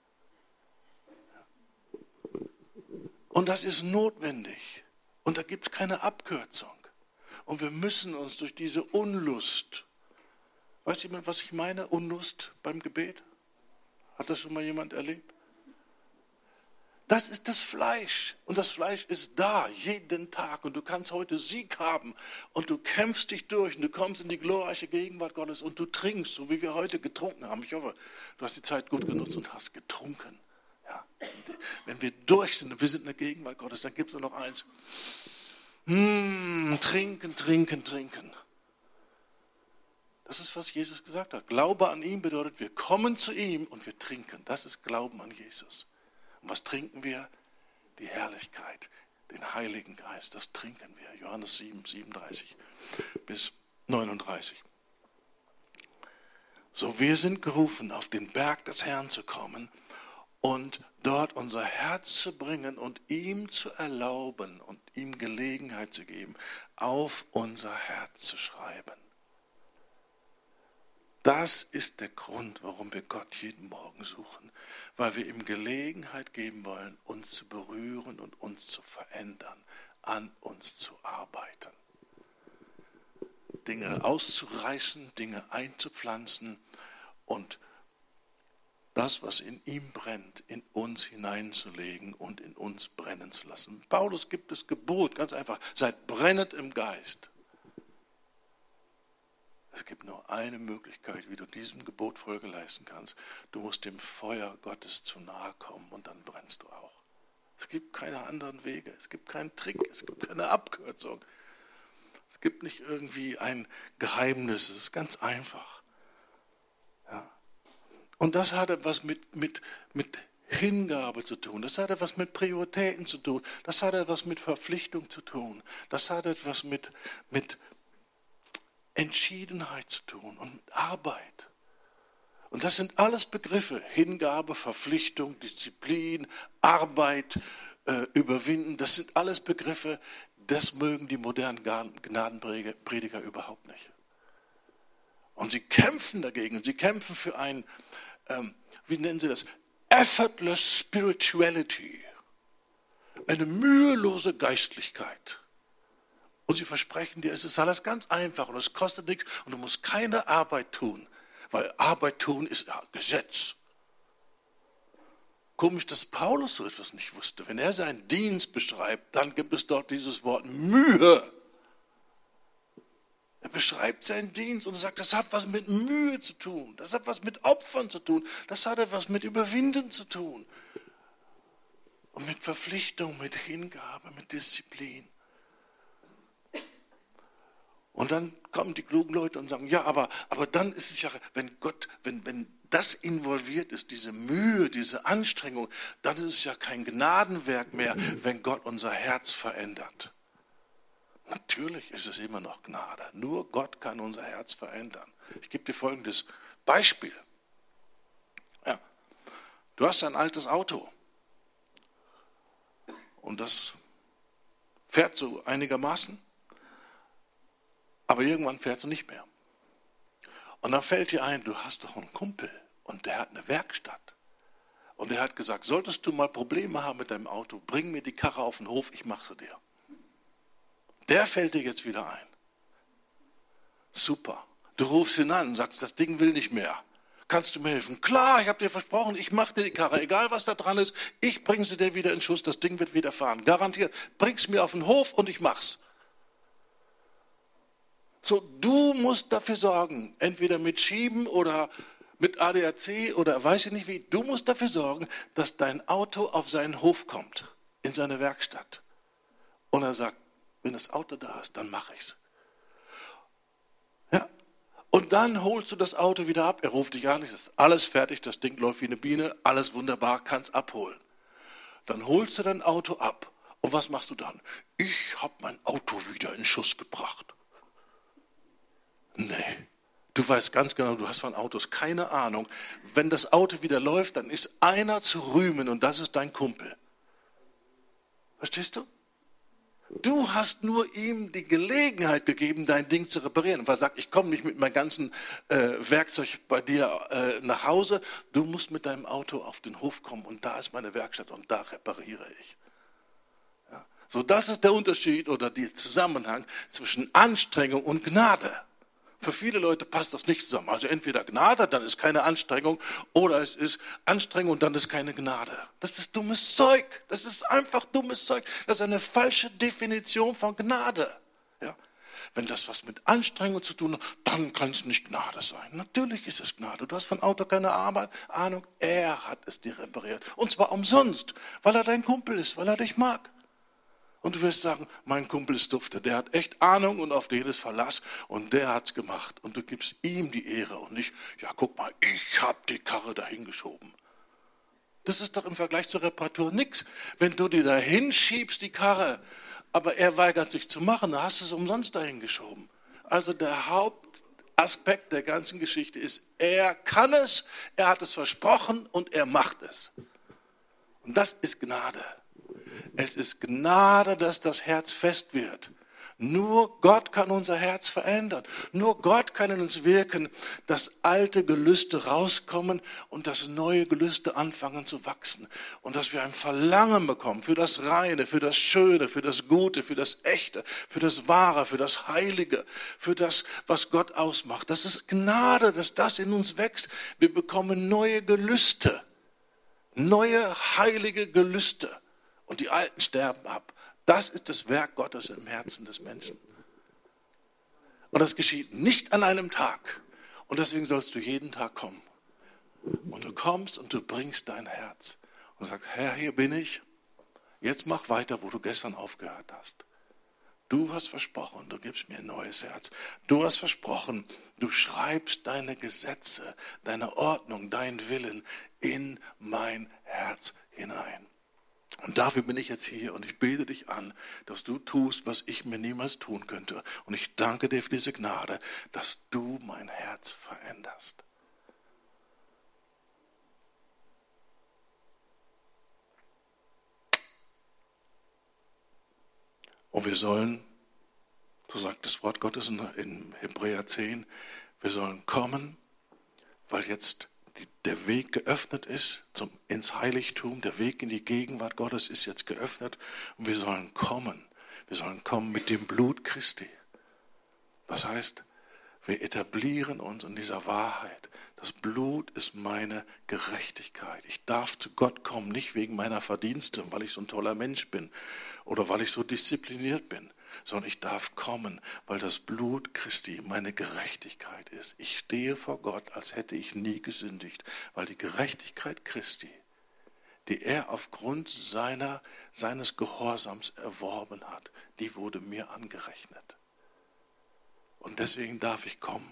[SPEAKER 1] Und das ist notwendig. Und da gibt es keine Abkürzung. Und wir müssen uns durch diese Unlust, weiß jemand, was ich meine, Unlust beim Gebet? Hat das schon mal jemand erlebt? Das ist das Fleisch. Und das Fleisch ist da, jeden Tag. Und du kannst heute Sieg haben. Und du kämpfst dich durch. Und du kommst in die glorreiche Gegenwart Gottes. Und du trinkst, so wie wir heute getrunken haben. Ich hoffe, du hast die Zeit gut genutzt und hast getrunken. Ja. Wenn wir durch sind und wir sind in der Gegenwart Gottes, dann gibt es nur noch eins. Hm, trinken, trinken, trinken. Das ist, was Jesus gesagt hat. Glaube an ihn bedeutet, wir kommen zu ihm und wir trinken. Das ist Glauben an Jesus. Und was trinken wir? Die Herrlichkeit, den Heiligen Geist, das trinken wir. Johannes sieben, siebenunddreißig bis neununddreißig. So, wir sind gerufen, auf den Berg des Herrn zu kommen und dort unser Herz zu bringen und ihm zu erlauben und ihm Gelegenheit zu geben, auf unser Herz zu schreiben. Das ist der Grund, warum wir Gott jeden Morgen suchen, weil wir ihm Gelegenheit geben wollen, uns zu berühren und uns zu verändern, an uns zu arbeiten. Dinge auszureißen, Dinge einzupflanzen und das, was in ihm brennt, in uns hineinzulegen und in uns brennen zu lassen. Paulus gibt das Gebot, ganz einfach, seid brennend im Geist. Es gibt nur eine Möglichkeit, wie du diesem Gebot Folge leisten kannst. Du musst dem Feuer Gottes zu nahe kommen und dann brennst du auch. Es gibt keine anderen Wege, es gibt keinen Trick, es gibt keine Abkürzung. Es gibt nicht irgendwie ein Geheimnis, es ist ganz einfach. Ja. Und das hat etwas mit, mit, mit Hingabe zu tun, das hat etwas mit Prioritäten zu tun, das hat etwas mit Verpflichtung zu tun, das hat etwas mit, mit Entschiedenheit zu tun und mit Arbeit. Und das sind alles Begriffe, Hingabe, Verpflichtung, Disziplin, Arbeit, äh, Überwinden, das sind alles Begriffe, das mögen die modernen Gnadenprediger überhaupt nicht. Und sie kämpfen dagegen. Sie kämpfen für ein, ähm, wie nennen sie das? Effortless Spirituality. Eine mühelose Geistlichkeit. Und sie versprechen dir, es ist alles ganz einfach und es kostet nichts und du musst keine Arbeit tun. Weil Arbeit tun ist ja Gesetz. Komisch, dass Paulus so etwas nicht wusste. Wenn er seinen Dienst beschreibt, dann gibt es dort dieses Wort Mühe. Er beschreibt seinen Dienst und sagt, das hat was mit Mühe zu tun. Das hat was mit Opfern zu tun. Das hat etwas mit Überwinden zu tun. Und mit Verpflichtung, mit Hingabe, mit Disziplin. Und dann kommen die klugen Leute und sagen, ja, aber, aber dann ist es ja, wenn Gott, wenn, wenn das involviert ist, diese Mühe, diese Anstrengung, dann ist es ja kein Gnadenwerk mehr, wenn Gott unser Herz verändert. Natürlich ist es immer noch Gnade. Nur Gott kann unser Herz verändern. Ich gebe dir folgendes Beispiel. Ja, du hast ein altes Auto und das fährt so einigermaßen, aber irgendwann fährt es nicht mehr. Und dann fällt dir ein, du hast doch einen Kumpel und der hat eine Werkstatt. Und der hat gesagt, solltest du mal Probleme haben mit deinem Auto, bring mir die Karre auf den Hof, ich mache sie dir. Der fällt dir jetzt wieder ein. Super. Du rufst ihn an und sagst, das Ding will nicht mehr. Kannst du mir helfen? Klar, ich habe dir versprochen, ich mache dir die Karre, egal was da dran ist, ich bringe sie dir wieder in Schuss, das Ding wird wieder fahren. Garantiert. Bring's mir auf den Hof und ich mach's. So, du musst dafür sorgen, entweder mit Schieben oder mit A D A C oder weiß ich nicht wie, du musst dafür sorgen, dass dein Auto auf seinen Hof kommt, in seine Werkstatt. Und er sagt, wenn das Auto da ist, dann mache ich's. Ja. Und dann holst du das Auto wieder ab. Er ruft dich an, es ist alles fertig, das Ding läuft wie eine Biene, alles wunderbar, kannst abholen. Dann holst du dein Auto ab. Und was machst du dann? Ich habe mein Auto wieder in Schuss gebracht. Nee. Du weißt ganz genau, du hast von Autos keine Ahnung. Wenn das Auto wieder läuft, dann ist einer zu rühmen und das ist dein Kumpel. Verstehst du? Du hast nur ihm die Gelegenheit gegeben, dein Ding zu reparieren. Und er sagt, ich komme nicht mit meinem ganzen äh, Werkzeug bei dir äh, nach Hause. Du musst mit deinem Auto auf den Hof kommen und da ist meine Werkstatt und da repariere ich. Ja. So, das ist der Unterschied oder der Zusammenhang zwischen Anstrengung und Gnade. Für viele Leute passt das nicht zusammen. Also entweder Gnade, dann ist keine Anstrengung, oder es ist Anstrengung und dann ist keine Gnade. Das ist dummes Zeug. Das ist einfach dummes Zeug. Das ist eine falsche Definition von Gnade. Ja? Wenn das was mit Anstrengung zu tun hat, dann kann es nicht Gnade sein. Natürlich ist es Gnade. Du hast von Auto keine Arbeit, Ahnung. Er hat es dir repariert. Und zwar umsonst, weil er dein Kumpel ist, weil er dich mag. Und du wirst sagen, mein Kumpel ist dufte, der hat echt Ahnung und auf den ist Verlass und der hat's gemacht. Und du gibst ihm die Ehre und nicht, ja guck mal, ich habe die Karre dahin geschoben. Das ist doch im Vergleich zur Reparatur nichts. Wenn du die dahin schiebst, die Karre, aber er weigert sich zu machen, dann hast du es umsonst dahin geschoben. Also der Hauptaspekt der ganzen Geschichte ist, er kann es, er hat es versprochen und er macht es. Und das ist Gnade. Es ist Gnade, dass das Herz fest wird. Nur Gott kann unser Herz verändern. Nur Gott kann in uns wirken, dass alte Gelüste rauskommen und dass neue Gelüste anfangen zu wachsen. Und dass wir ein Verlangen bekommen für das Reine, für das Schöne, für das Gute, für das Echte, für das Wahre, für das Heilige, für das, was Gott ausmacht. Das ist Gnade, dass das in uns wächst. Wir bekommen neue Gelüste, neue heilige Gelüste. Und die Alten sterben ab. Das ist das Werk Gottes im Herzen des Menschen. Und das geschieht nicht an einem Tag. Und deswegen sollst du jeden Tag kommen. Und du kommst und du bringst dein Herz. Und sagst, Herr, hier bin ich. Jetzt mach weiter, wo du gestern aufgehört hast. Du hast versprochen, du gibst mir ein neues Herz. Du hast versprochen, du schreibst deine Gesetze, deine Ordnung, deinen Willen in mein Herz hinein. Und dafür bin ich jetzt hier und ich bete dich an, dass du tust, was ich mir niemals tun könnte. Und ich danke dir für diese Gnade, dass du mein Herz veränderst. Und wir sollen, so sagt das Wort Gottes in Hebräer zehn, Wir sollen kommen, weil jetzt die, der Weg geöffnet ist zum, ins Heiligtum. Der Weg in die Gegenwart Gottes ist jetzt geöffnet. Und wir sollen kommen. Wir sollen kommen mit dem Blut Christi. Das heißt, wir etablieren uns in dieser Wahrheit. Das Blut ist meine Gerechtigkeit. Ich darf zu Gott kommen, nicht wegen meiner Verdienste, weil ich so ein toller Mensch bin oder weil ich so diszipliniert bin, sondern ich darf kommen, weil das Blut Christi meine Gerechtigkeit ist. Ich stehe vor Gott, als hätte ich nie gesündigt, weil die Gerechtigkeit Christi, die er aufgrund seiner, seines Gehorsams erworben hat, die wurde mir angerechnet. Und deswegen darf ich kommen.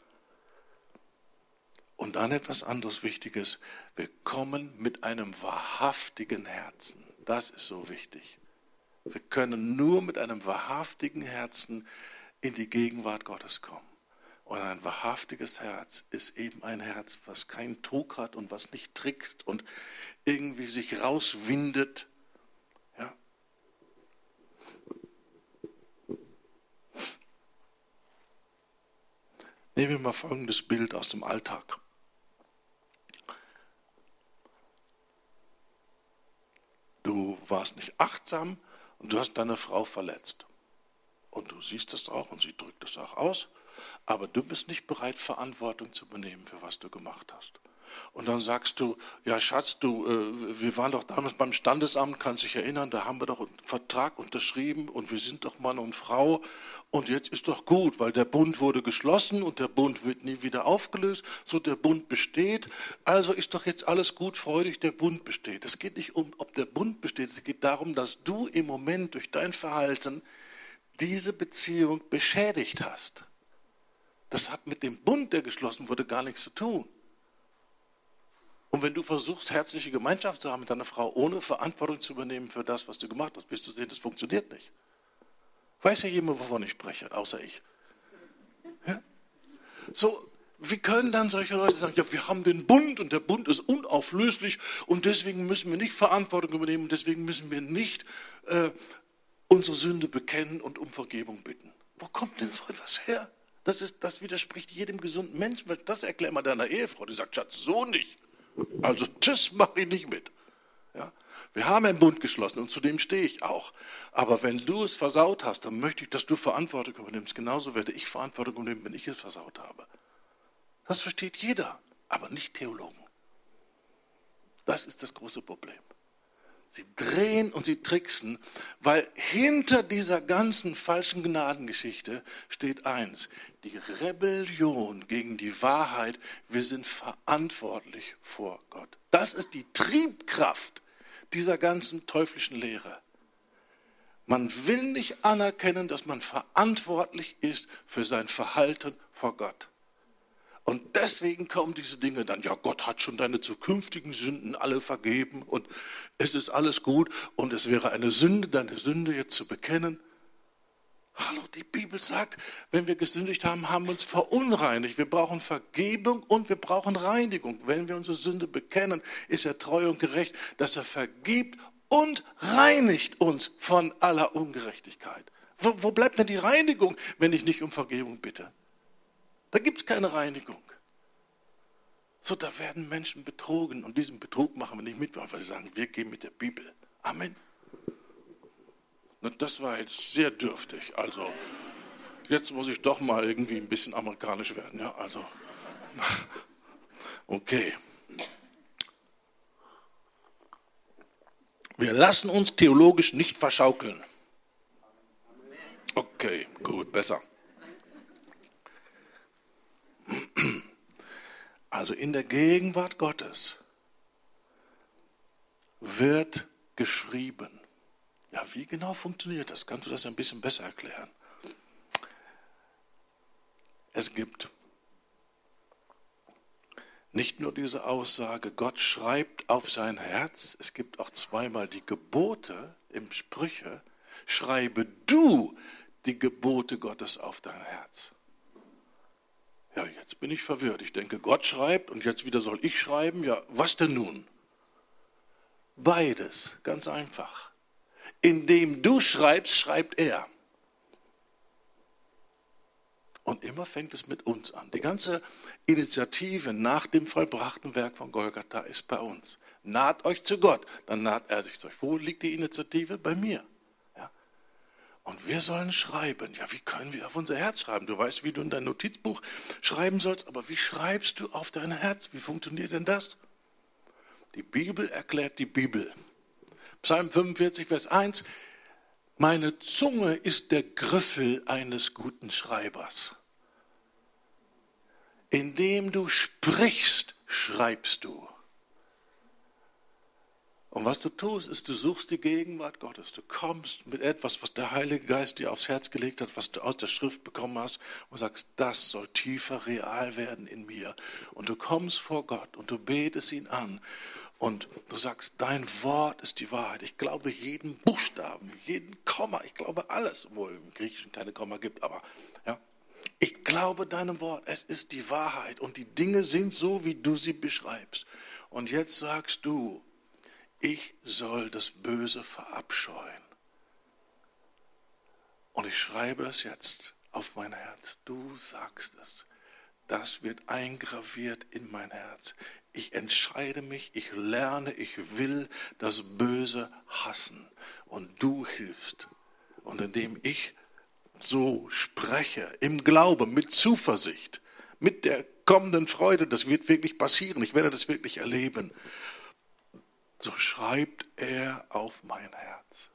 [SPEAKER 1] Und dann etwas anderes Wichtiges. Wir kommen mit einem wahrhaftigen Herzen. Das ist so wichtig. Wir können nur mit einem wahrhaftigen Herzen in die Gegenwart Gottes kommen. Und ein wahrhaftiges Herz ist eben ein Herz, was keinen Trug hat und was nicht trickt und irgendwie sich rauswindet. Ja. Nehmen wir mal folgendes Bild aus dem Alltag. Du warst nicht achtsam und du hast deine Frau verletzt. Und du siehst das auch und sie drückt es auch aus, aber du bist nicht bereit, Verantwortung zu übernehmen, für was du gemacht hast. Und dann sagst du, ja Schatz, du, äh, wir waren doch damals beim Standesamt, kannst dich erinnern, da haben wir doch einen Vertrag unterschrieben und wir sind doch Mann und Frau und jetzt ist doch gut, weil der Bund wurde geschlossen und der Bund wird nie wieder aufgelöst, so der Bund besteht, also ist doch jetzt alles gut, freudig, der Bund besteht. Es geht nicht um, ob der Bund besteht, es geht darum, dass du im Moment durch dein Verhalten diese Beziehung beschädigt hast. Das hat mit dem Bund, der geschlossen wurde, gar nichts zu tun. Und wenn du versuchst, herzliche Gemeinschaft zu haben mit deiner Frau, ohne Verantwortung zu übernehmen für das, was du gemacht hast, wirst du sehen, das funktioniert nicht. Weiß ja jemand, wovon ich spreche, außer ich. Ja? So, wie können dann solche Leute sagen, ja, wir haben den Bund und der Bund ist unauflöslich und deswegen müssen wir nicht Verantwortung übernehmen und deswegen müssen wir nicht äh, unsere Sünde bekennen und um Vergebung bitten. Wo kommt denn so etwas her? Das, ist, das widerspricht jedem gesunden Menschen. Das erklär mal deiner Ehefrau, die sagt, Schatz, so nicht. Also das mache ich nicht mit. Ja? Wir haben einen Bund geschlossen und zu dem stehe ich auch. Aber wenn du es versaut hast, dann möchte ich, dass du Verantwortung übernimmst. Genauso werde ich Verantwortung übernehmen, wenn ich es versaut habe. Das versteht jeder, aber nicht Theologen. Das ist das große Problem. Sie drehen und sie tricksen, weil hinter dieser ganzen falschen Gnadengeschichte steht eins, die Rebellion gegen die Wahrheit, wir sind verantwortlich vor Gott. Das ist die Triebkraft dieser ganzen teuflischen Lehre. Man will nicht anerkennen, dass man verantwortlich ist für sein Verhalten vor Gott. Und deswegen kommen diese Dinge dann, ja, Gott hat schon deine zukünftigen Sünden alle vergeben und es ist alles gut und es wäre eine Sünde, deine Sünde jetzt zu bekennen. Hallo, die Bibel sagt, wenn wir gesündigt haben, haben wir uns verunreinigt. Wir brauchen Vergebung und wir brauchen Reinigung. Wenn wir unsere Sünde bekennen, ist er treu und gerecht, dass er vergibt und reinigt uns von aller Ungerechtigkeit. Wo, wo bleibt denn die Reinigung, wenn ich nicht um Vergebung bitte? Da gibt es keine Reinigung. So, da werden Menschen betrogen und diesen Betrug machen wir nicht mit, weil sie sagen, wir gehen mit der Bibel. Amen. Das war jetzt sehr dürftig. Also, jetzt muss ich doch mal irgendwie ein bisschen amerikanisch werden. Ja, also, okay. Wir lassen uns theologisch nicht verschaukeln. Okay, gut, besser. Also in der Gegenwart Gottes wird geschrieben. Ja, wie genau funktioniert das? Kannst du das ein bisschen besser erklären? Es gibt nicht nur diese Aussage, Gott schreibt auf sein Herz, es gibt auch zweimal die Gebote im Sprüche, schreibe du die Gebote Gottes auf dein Herz. Ja, jetzt bin ich verwirrt. Ich denke, Gott schreibt und jetzt wieder soll ich schreiben. Ja, was denn nun? Beides, ganz einfach. Indem du schreibst, schreibt er. Und immer fängt es mit uns an. Die ganze Initiative nach dem vollbrachten Werk von Golgatha ist bei uns. Naht euch zu Gott, dann naht er sich zu euch. Wo liegt die Initiative? Bei mir. Ja. Und wir sollen schreiben. Ja, wie können wir auf unser Herz schreiben? Du weißt, wie du in dein Notizbuch schreiben sollst, aber wie schreibst du auf dein Herz? Wie funktioniert denn das? Die Bibel erklärt die Bibel. Psalm fünfundvierzig, Vers eins. Meine Zunge ist der Griffel eines guten Schreibers. Indem du sprichst, schreibst du. Und was du tust, ist, du suchst die Gegenwart Gottes. Du kommst mit etwas, was der Heilige Geist dir aufs Herz gelegt hat, was du aus der Schrift bekommen hast und sagst, das soll tiefer real werden in mir. Und du kommst vor Gott und du betest ihn an. Und du sagst, dein Wort ist die Wahrheit. Ich glaube jeden Buchstaben, jeden Komma, ich glaube alles, obwohl im Griechischen keine Komma gibt, aber ja. Ich glaube deinem Wort, es ist die Wahrheit und die Dinge sind so, wie du sie beschreibst. Und jetzt sagst du, ich soll das Böse verabscheuen. Und ich schreibe es jetzt auf mein Herz. Du sagst es. Das wird eingraviert in mein Herz. Ich entscheide mich, ich lerne, ich will das Böse hassen. Und du hilfst. Und indem ich so spreche, im Glauben, mit Zuversicht, mit der kommenden Freude, das wird wirklich passieren, ich werde das wirklich erleben, so schreibt er auf mein Herz.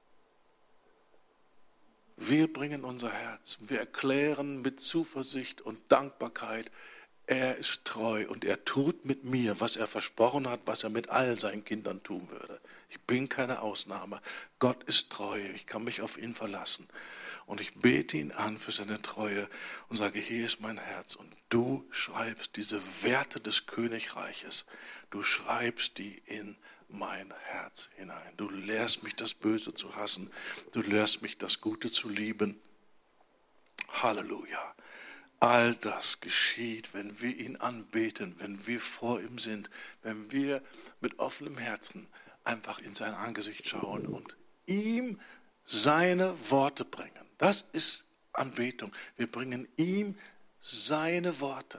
[SPEAKER 1] Wir bringen unser Herz, wir erklären mit Zuversicht und Dankbarkeit, er ist treu und er tut mit mir, was er versprochen hat, was er mit all seinen Kindern tun würde. Ich bin keine Ausnahme. Gott ist treu, ich kann mich auf ihn verlassen. Und ich bete ihn an für seine Treue und sage, hier ist mein Herz. Und du schreibst diese Werte des Königreiches, du schreibst die in mein Herz hinein. Du lehrst mich, das Böse zu hassen. Du lehrst mich, das Gute zu lieben. Halleluja. All das geschieht, wenn wir ihn anbeten, wenn wir vor ihm sind, wenn wir mit offenem Herzen einfach in sein Angesicht schauen und ihm seine Worte bringen. Das ist Anbetung. Wir bringen ihm seine Worte.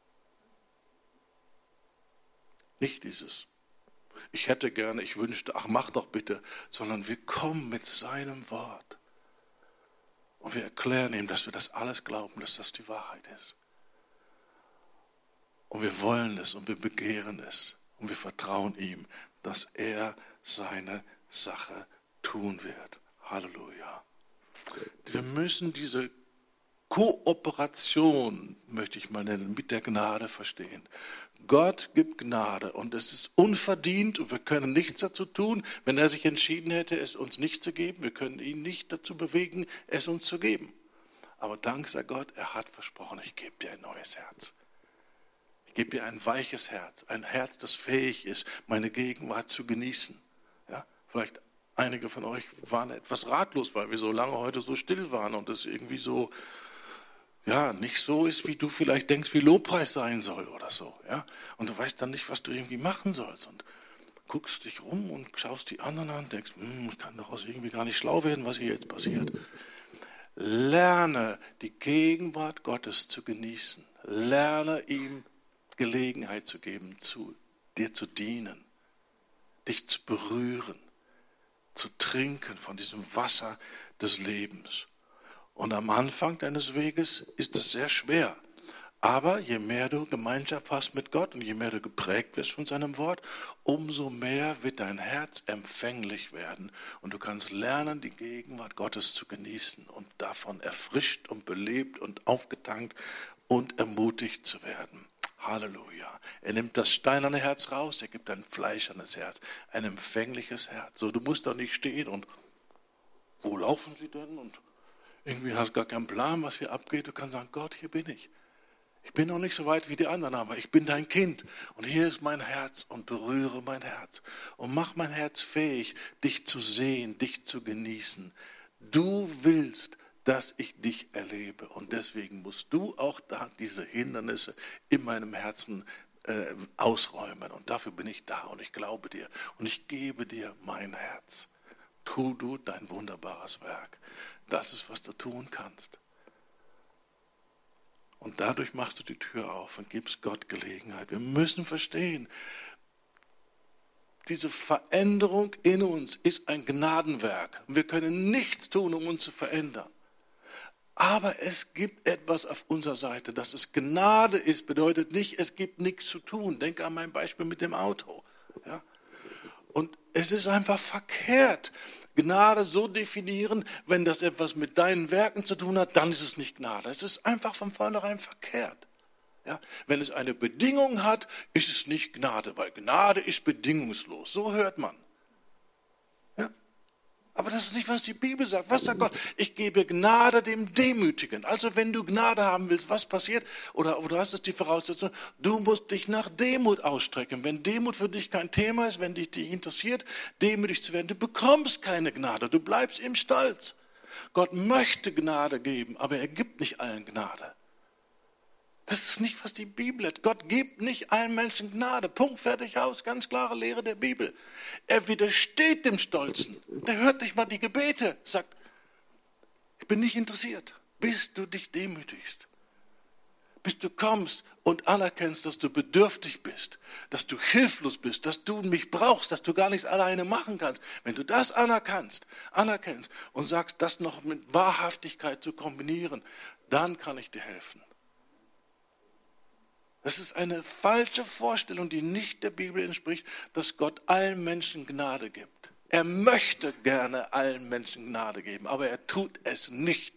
[SPEAKER 1] Nicht dieses, ich hätte gerne, ich wünschte, ach mach doch bitte, sondern wir kommen mit seinem Wort. Und wir erklären ihm, dass wir das alles glauben, dass das die Wahrheit ist. Und wir wollen es und wir begehren es. Und wir vertrauen ihm, dass er seine Sache tun wird. Halleluja. Wir müssen diese Kooperation, möchte ich mal nennen, mit der Gnade verstehen. Gott gibt Gnade und es ist unverdient und wir können nichts dazu tun. Wenn er sich entschieden hätte, es uns nicht zu geben, wir können ihn nicht dazu bewegen, es uns zu geben. Aber dank sei Gott, er hat versprochen, ich gebe dir ein neues Herz. Ich gebe dir ein weiches Herz, ein Herz, das fähig ist, meine Gegenwart zu genießen. Ja, vielleicht einige von euch waren etwas ratlos, weil wir so lange heute so still waren und es irgendwie so, ja, nicht so ist, wie du vielleicht denkst, wie Lobpreis sein soll oder so. Ja? Und du weißt dann nicht, was du irgendwie machen sollst. Und guckst dich rum und schaust die anderen an und denkst, hm, ich kann daraus irgendwie gar nicht schlau werden, was hier jetzt passiert. Lerne, die Gegenwart Gottes zu genießen. Lerne, ihm Gelegenheit zu geben, zu dir zu dienen, dich zu berühren, zu trinken von diesem Wasser des Lebens. Und am Anfang deines Weges ist es sehr schwer. Aber je mehr du Gemeinschaft hast mit Gott und je mehr du geprägt wirst von seinem Wort, umso mehr wird dein Herz empfänglich werden. Und du kannst lernen, die Gegenwart Gottes zu genießen und davon erfrischt und belebt und aufgetankt und ermutigt zu werden. Halleluja. Er nimmt das steinerne Herz raus, er gibt ein fleischernes Herz, ein empfängliches Herz. So, du musst da nicht stehen und wo laufen sie denn? Und irgendwie hast du gar keinen Plan, was hier abgeht. Du kannst sagen, Gott, hier bin ich. Ich bin noch nicht so weit wie die anderen, aber ich bin dein Kind. Und hier ist mein Herz und berühre mein Herz. Und mach mein Herz fähig, dich zu sehen, dich zu genießen. Du willst, dass ich dich erlebe. Und deswegen musst du auch da diese Hindernisse in meinem Herzen äh, ausräumen. Und dafür bin ich da und ich glaube dir. Und ich gebe dir mein Herz. Tu du dein wunderbares Werk. Das ist, was du tun kannst. Und dadurch machst du die Tür auf und gibst Gott Gelegenheit. Wir müssen verstehen, diese Veränderung in uns ist ein Gnadenwerk. Wir können nichts tun, um uns zu verändern. Aber es gibt etwas auf unserer Seite. Dass es Gnade ist, bedeutet nicht, es gibt nichts zu tun. Denke an mein Beispiel mit dem Auto. Ja? Und es ist einfach verkehrt, Gnade so definieren, wenn das etwas mit deinen Werken zu tun hat, dann ist es nicht Gnade. Es ist einfach von vornherein verkehrt. Ja? Wenn es eine Bedingung hat, ist es nicht Gnade, weil Gnade ist bedingungslos. So hört man. Ja? Aber das ist nicht, was die Bibel sagt. Was sagt Gott? Ich gebe Gnade dem Demütigen. Also wenn du Gnade haben willst, was passiert? Oder, oder was ist die Voraussetzung? Du musst dich nach Demut ausstrecken. Wenn Demut für dich kein Thema ist, wenn dich, dich interessiert, demütig zu werden, du bekommst keine Gnade. Du bleibst im Stolz. Gott möchte Gnade geben, aber er gibt nicht allen Gnade. Das ist nicht, was die Bibel hat. Gott gibt nicht allen Menschen Gnade. Punkt, fertig, aus. Ganz klare Lehre der Bibel. Er widersteht dem Stolzen. Der hört nicht mal die Gebete. Sagt, ich bin nicht interessiert, bis du dich demütigst. Bis du kommst und anerkennst, dass du bedürftig bist, dass du hilflos bist, dass du mich brauchst, dass du gar nichts alleine machen kannst. Wenn du das anerkennst, anerkennst und sagst, das noch mit Wahrhaftigkeit zu kombinieren, dann kann ich dir helfen. Das ist eine falsche Vorstellung, die nicht der Bibel entspricht, dass Gott allen Menschen Gnade gibt. Er möchte gerne allen Menschen Gnade geben, aber er tut es nicht.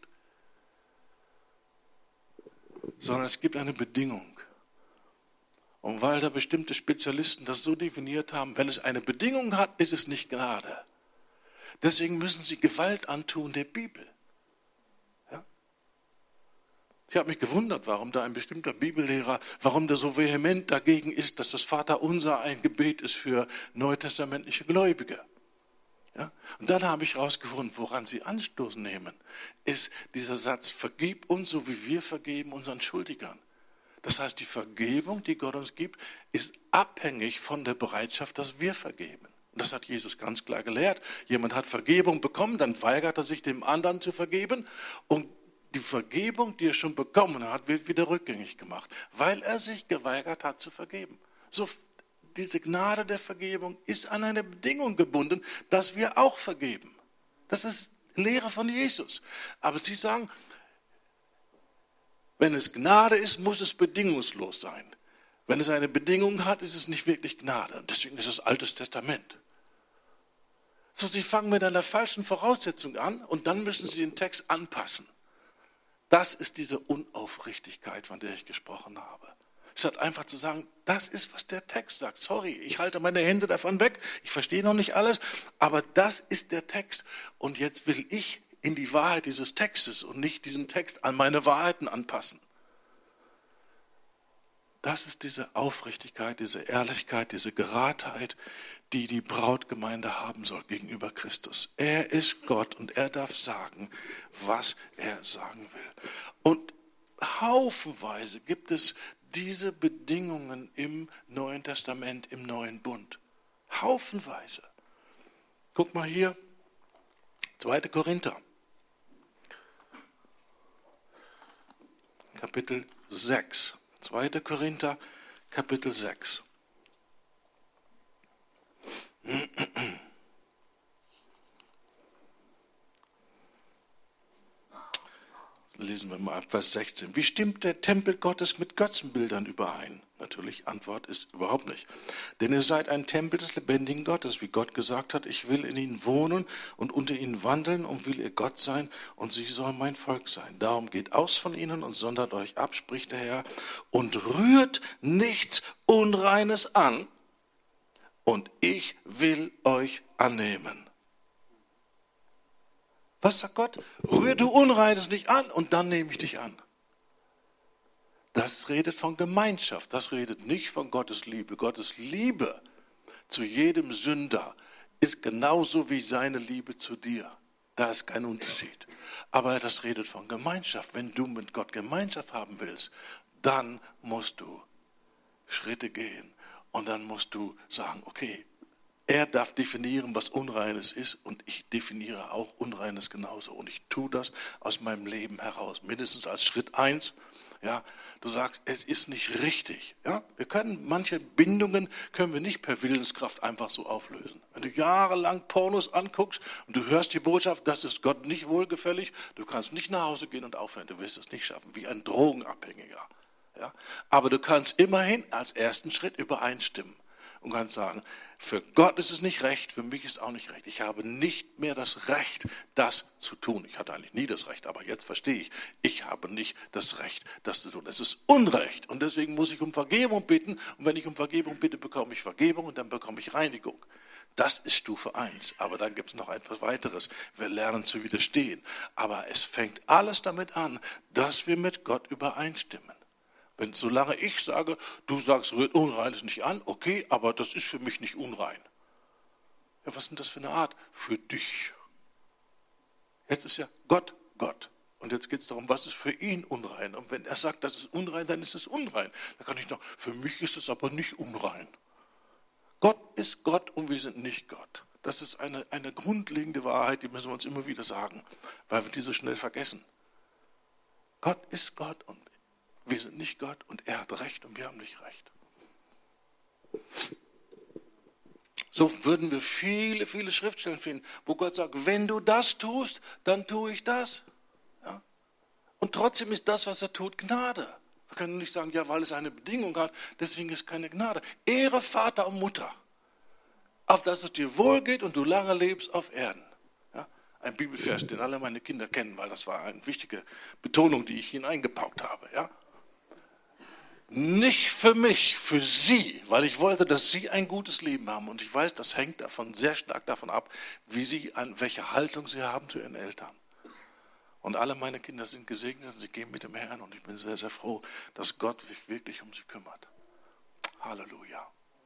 [SPEAKER 1] Sondern es gibt eine Bedingung. Und weil da bestimmte Spezialisten das so definiert haben, wenn es eine Bedingung hat, ist es nicht Gnade. Deswegen müssen sie Gewalt antun der Bibel. Ich habe mich gewundert, warum da ein bestimmter Bibellehrer, warum der so vehement dagegen ist, dass das Vaterunser ein Gebet ist für neutestamentliche Gläubige. Ja? Und dann habe ich herausgefunden, woran sie Anstoß nehmen, ist dieser Satz, vergib uns, so wie wir vergeben unseren Schuldigern. Das heißt, die Vergebung, die Gott uns gibt, ist abhängig von der Bereitschaft, dass wir vergeben. Und das hat Jesus ganz klar gelehrt. Jemand hat Vergebung bekommen, dann weigert er sich, dem anderen zu vergeben, und die Vergebung, die er schon bekommen hat, wird wieder rückgängig gemacht, weil er sich geweigert hat zu vergeben. So, diese Gnade der Vergebung ist an eine Bedingung gebunden, dass wir auch vergeben. Das ist Lehre von Jesus. Aber sie sagen, wenn es Gnade ist, muss es bedingungslos sein. Wenn es eine Bedingung hat, ist es nicht wirklich Gnade. Und deswegen ist es Altes Testament. So, sie fangen mit einer falschen Voraussetzung an und dann müssen sie den Text anpassen. Das ist diese Unaufrichtigkeit, von der ich gesprochen habe. Statt einfach zu sagen, das ist, was der Text sagt. Sorry, ich halte meine Hände davon weg, ich verstehe noch nicht alles, aber das ist der Text. Und jetzt will ich in die Wahrheit dieses Textes und nicht diesen Text an meine Wahrheiten anpassen. Das ist diese Aufrichtigkeit, diese Ehrlichkeit, diese Geradheit, die die Brautgemeinde haben soll gegenüber Christus. Er ist Gott und er darf sagen, was er sagen will. Und haufenweise gibt es diese Bedingungen im Neuen Testament, im Neuen Bund. Haufenweise. Guck mal hier, zweiter Korinther, Kapitel sechs. zweiter Korinther, Kapitel sechs. Lesen wir mal ab Vers sechzehn. Wie stimmt der Tempel Gottes mit Götzenbildern überein? Natürlich, Antwort ist überhaupt nicht. Denn ihr seid ein Tempel des lebendigen Gottes, wie Gott gesagt hat, ich will in ihnen wohnen und unter ihnen wandeln und will ihr Gott sein und sie sollen mein Volk sein. Darum geht aus von ihnen und sondert euch ab, spricht der Herr, und rührt nichts Unreines an und ich will euch annehmen. Was sagt Gott? Rühr du Unreines nicht an und dann nehme ich dich an. Das redet von Gemeinschaft, das redet nicht von Gottes Liebe. Gottes Liebe zu jedem Sünder ist genauso wie seine Liebe zu dir. Da ist kein Unterschied. Aber das redet von Gemeinschaft. Wenn du mit Gott Gemeinschaft haben willst, dann musst du Schritte gehen und dann musst du sagen, okay, er darf definieren, was Unreines ist und ich definiere auch Unreines genauso. Und ich tue das aus meinem Leben heraus. Mindestens als Schritt eins Ja, du sagst, es ist nicht richtig. Ja, wir können manche Bindungen können wir nicht per Willenskraft einfach so auflösen. Wenn du jahrelang Pornos anguckst und du hörst die Botschaft, das ist Gott nicht wohlgefällig, du kannst nicht nach Hause gehen und aufhören. Du wirst es nicht schaffen, wie ein Drogenabhängiger. Ja, aber du kannst immerhin als ersten Schritt übereinstimmen und kannst sagen, für Gott ist es nicht recht, für mich ist es auch nicht recht. Ich habe nicht mehr das Recht, das zu tun. Ich hatte eigentlich nie das Recht, aber jetzt verstehe ich, ich habe nicht das Recht, das zu tun. Es ist Unrecht und deswegen muss ich um Vergebung bitten. Und wenn ich um Vergebung bitte, bekomme ich Vergebung und dann bekomme ich Reinigung. Das ist Stufe eins, aber dann gibt es noch etwas weiteres. Wir lernen zu widerstehen. Aber es fängt alles damit an, dass wir mit Gott übereinstimmen. Wenn, solange ich sage, du sagst, rührt unrein ist nicht an, okay, aber das ist für mich nicht unrein. Ja, was ist denn das für eine Art? Für dich. Jetzt ist ja Gott Gott. Und jetzt geht es darum, was ist für ihn unrein. Und wenn er sagt, das ist unrein, dann ist es unrein. Dann kann ich noch, für mich ist es aber nicht unrein. Gott ist Gott und wir sind nicht Gott. Das ist eine, eine grundlegende Wahrheit, die müssen wir uns immer wieder sagen, weil wir die so schnell vergessen. Gott ist Gott und wir sind nicht Gott und er hat Recht und wir haben nicht Recht. So würden wir viele, viele Schriftstellen finden, wo Gott sagt, wenn du das tust, dann tue ich das. Ja? Und trotzdem ist das, was er tut, Gnade. Wir können nicht sagen, ja, weil es eine Bedingung hat, deswegen ist keine Gnade. Ehre Vater und Mutter, auf dass es dir wohlgeht und du lange lebst auf Erden. Ja? Ein Bibelvers, den alle meine Kinder kennen, weil das war eine wichtige Betonung, die ich hineingepaukt habe. Ja? Nicht für mich, für sie, weil ich wollte, dass sie ein gutes Leben haben. Und ich weiß, das hängt davon sehr stark davon ab, wie sie, an welche Haltung sie haben zu ihren Eltern. Und alle meine Kinder sind gesegnet und sie gehen mit dem Herrn. Und ich bin sehr, sehr froh, dass Gott sich wirklich um sie kümmert. Halleluja.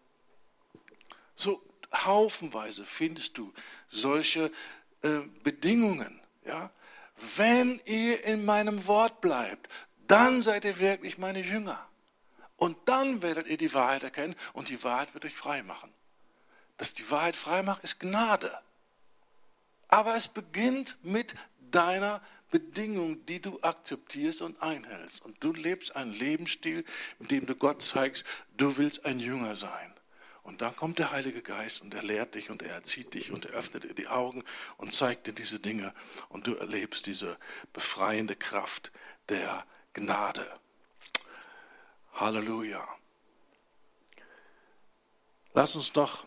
[SPEAKER 1] So haufenweise findest du solche äh, Bedingungen. Ja? Wenn ihr in meinem Wort bleibt, dann seid ihr wirklich meine Jünger. Und dann werdet ihr die Wahrheit erkennen und die Wahrheit wird euch frei machen. Dass die Wahrheit frei macht, ist Gnade. Aber es beginnt mit deiner Bedingung, die du akzeptierst und einhältst. Und du lebst einen Lebensstil, in dem du Gott zeigst, du willst ein Jünger sein. Und dann kommt der Heilige Geist und er lehrt dich und er erzieht dich und er öffnet dir die Augen und zeigt dir diese Dinge. Und du erlebst diese befreiende Kraft der Gnade. Halleluja. Lass uns doch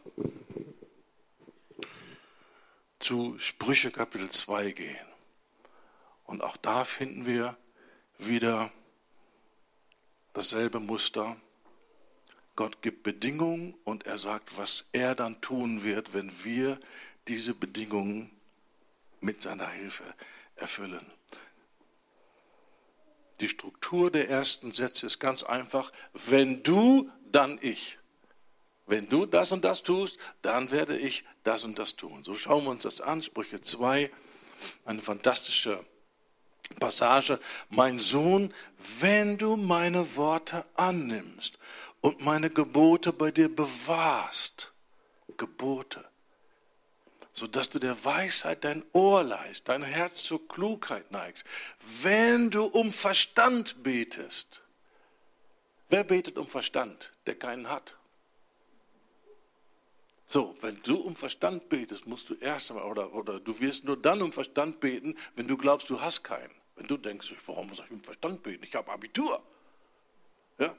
[SPEAKER 1] zu Sprüche Kapitel zwei gehen. Und auch da finden wir wieder dasselbe Muster. Gott gibt Bedingungen und er sagt, was er dann tun wird, wenn wir diese Bedingungen mit seiner Hilfe erfüllen. Die Struktur der ersten Sätze ist ganz einfach. Wenn du, dann ich. Wenn du das und das tust, dann werde ich das und das tun. So schauen wir uns das an. Sprüche zwei, eine fantastische Passage. Mein Sohn, wenn du meine Worte annimmst und meine Gebote bei dir bewahrst, Gebote, sodass du der Weisheit dein Ohr leihst, dein Herz zur Klugheit neigst. Wenn du um Verstand betest, wer betet um Verstand, der keinen hat? So, wenn du um Verstand betest, musst du erst einmal, oder, oder du wirst nur dann um Verstand beten, wenn du glaubst, du hast keinen. Wenn du denkst, warum muss ich um Verstand beten? Ich habe Abitur. Ja?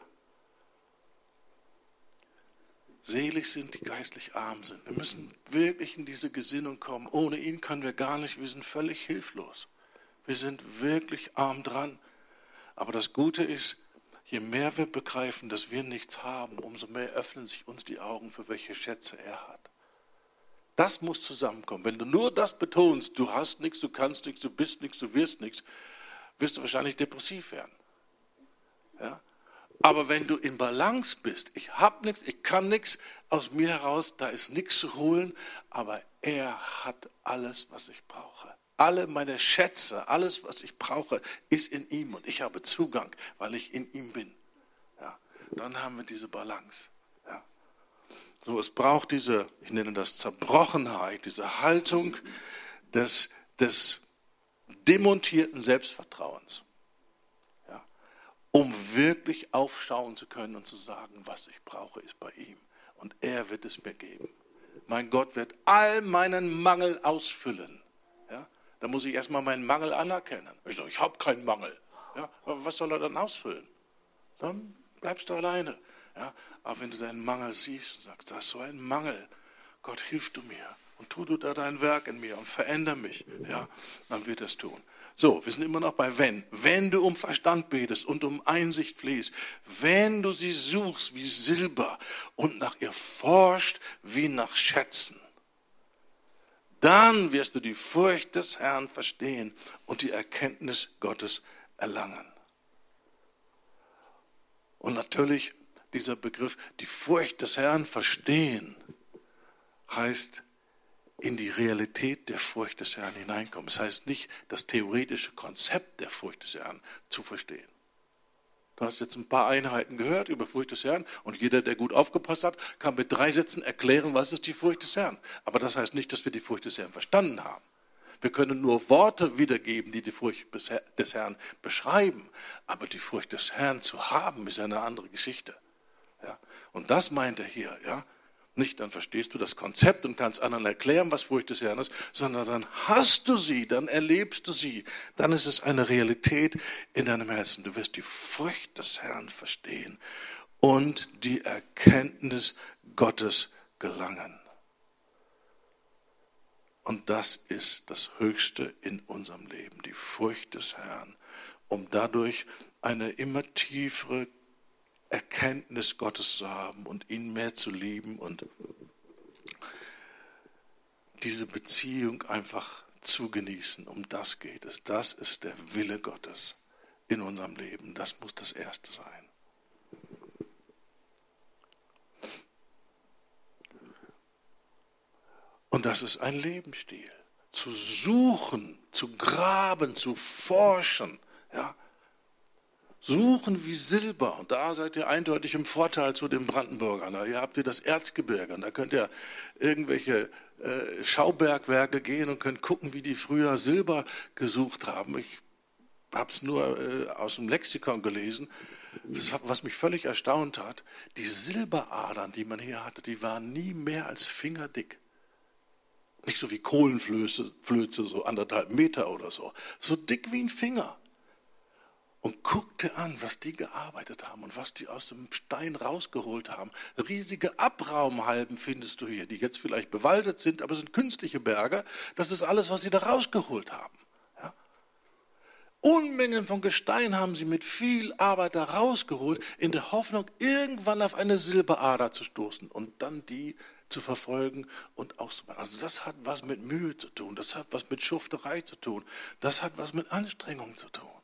[SPEAKER 1] Selig sind, die geistlich arm sind. Wir müssen wirklich in diese Gesinnung kommen. Ohne ihn können wir gar nicht, wir sind völlig hilflos. Wir sind wirklich arm dran. Aber das Gute ist, je mehr wir begreifen, dass wir nichts haben, umso mehr öffnen sich uns die Augen, für welche Schätze er hat. Das muss zusammenkommen. Wenn du nur das betonst, du hast nichts, du kannst nichts, du bist nichts, du wirst nichts, wirst du wahrscheinlich depressiv werden. Ja? Aber wenn du in Balance bist, ich habe nichts, ich kann nichts, aus mir heraus, da ist nichts zu holen, aber er hat alles, was ich brauche. Alle meine Schätze, alles, was ich brauche, ist in ihm und ich habe Zugang, weil ich in ihm bin. Ja, dann haben wir diese Balance. Ja. So, es braucht diese, ich nenne das Zerbrochenheit, diese Haltung des, des demontierten Selbstvertrauens. Ja. um wirklich aufschauen zu können und zu sagen, was ich brauche, ist bei ihm. Und er wird es mir geben. Mein Gott wird all meinen Mangel ausfüllen. Ja? Da muss ich erstmal meinen Mangel anerkennen. Ich sage, ich habe keinen Mangel. Ja? Aber was soll er dann ausfüllen? Dann bleibst du alleine. Ja? Aber wenn du deinen Mangel siehst und sagst, da ist so ein Mangel, Gott, hilf du mir und tu du da dein Werk in mir und veränder mich, ja? Dann wird er es tun. So, wir sind immer noch bei wenn. Wenn du um Verstand betest und um Einsicht flehst, wenn du sie suchst wie Silber und nach ihr forscht wie nach Schätzen, dann wirst du die Furcht des Herrn verstehen und die Erkenntnis Gottes erlangen. Und natürlich dieser Begriff, die Furcht des Herrn verstehen, heißt in die Realität der Furcht des Herrn hineinkommen. Das heißt nicht, das theoretische Konzept der Furcht des Herrn zu verstehen. Du hast jetzt ein paar Einheiten gehört über Furcht des Herrn und jeder, der gut aufgepasst hat, kann mit drei Sätzen erklären, was ist die Furcht des Herrn. Aber das heißt nicht, dass wir die Furcht des Herrn verstanden haben. Wir können nur Worte wiedergeben, die die Furcht des Herrn beschreiben. Aber die Furcht des Herrn zu haben, ist eine andere Geschichte. Ja? Und das meint er hier, ja. Nicht, dann verstehst du das Konzept und kannst anderen erklären, was Furcht des Herrn ist, sondern dann hast du sie, dann erlebst du sie. Dann ist es eine Realität in deinem Herzen. Du wirst die Furcht des Herrn verstehen und die Erkenntnis Gottes gelangen. Und das ist das Höchste in unserem Leben, die Furcht des Herrn, um dadurch eine immer tiefere Erkenntnis Gottes zu haben und ihn mehr zu lieben und diese Beziehung einfach zu genießen. Um das geht es. Das ist der Wille Gottes in unserem Leben. Das muss das Erste sein. Und das ist ein Lebensstil. Zu suchen, zu graben, zu forschen, ja. Suchen wie Silber. Und da seid ihr eindeutig im Vorteil zu den Brandenburgern. Da ihr habt ihr das Erzgebirge. Und da könnt ihr irgendwelche äh, Schaubergwerke gehen und könnt gucken, wie die früher Silber gesucht haben. Ich habe es nur äh, aus dem Lexikon gelesen. Das, was mich völlig erstaunt hat, die Silberadern, die man hier hatte, die waren nie mehr als fingerdick. Nicht so wie Kohlenflöze, Flöze, so anderthalb Meter oder so. So dick wie ein Finger. Und guck dir an, was die gearbeitet haben und was die aus dem Stein rausgeholt haben. Riesige Abraumhalden findest du hier, die jetzt vielleicht bewaldet sind, aber es sind künstliche Berge. Das ist alles, was sie da rausgeholt haben. Ja? Unmengen von Gestein haben sie mit viel Arbeit da rausgeholt, in der Hoffnung, irgendwann auf eine Silberader zu stoßen und dann die zu verfolgen und auszubauen. Also das hat was mit Mühe zu tun, das hat was mit Schufterei zu tun, das hat was mit Anstrengung zu tun.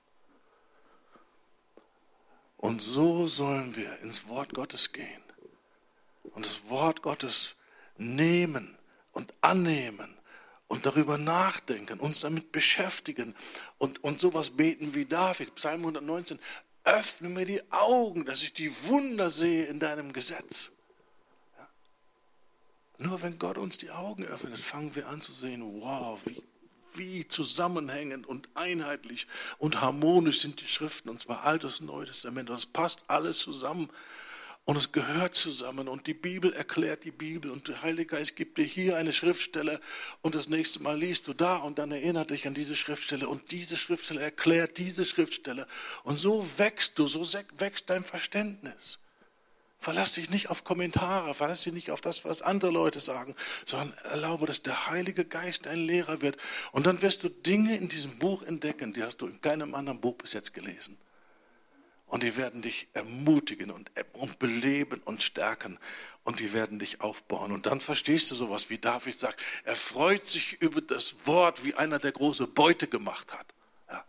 [SPEAKER 1] Und so sollen wir ins Wort Gottes gehen und das Wort Gottes nehmen und annehmen und darüber nachdenken, uns damit beschäftigen und, und sowas beten wie David, Psalm hundertneunzehn, öffne mir die Augen, dass ich die Wunder sehe in deinem Gesetz. Ja? Nur wenn Gott uns die Augen öffnet, fangen wir an zu sehen, wow, wie Wie zusammenhängend und einheitlich und harmonisch sind die Schriften, und zwar Altes und Neues Testament. Und es passt alles zusammen und es gehört zusammen. Und die Bibel erklärt die Bibel und der Heilige Geist gibt dir hier eine Schriftstelle und das nächste Mal liest du da und dann erinnert dich an diese Schriftstelle und diese Schriftstelle erklärt diese Schriftstelle. Und so wächst du, so wächst dein Verständnis. Verlass dich nicht auf Kommentare, verlass dich nicht auf das, was andere Leute sagen, sondern erlaube, dass der Heilige Geist dein Lehrer wird. Und dann wirst du Dinge in diesem Buch entdecken, die hast du in keinem anderen Buch bis jetzt gelesen. Und die werden dich ermutigen und, und beleben und stärken. Und die werden dich aufbauen. Und dann verstehst du sowas, wie David sagt, er freut sich über das Wort, wie einer, der große Beute gemacht hat. Ja.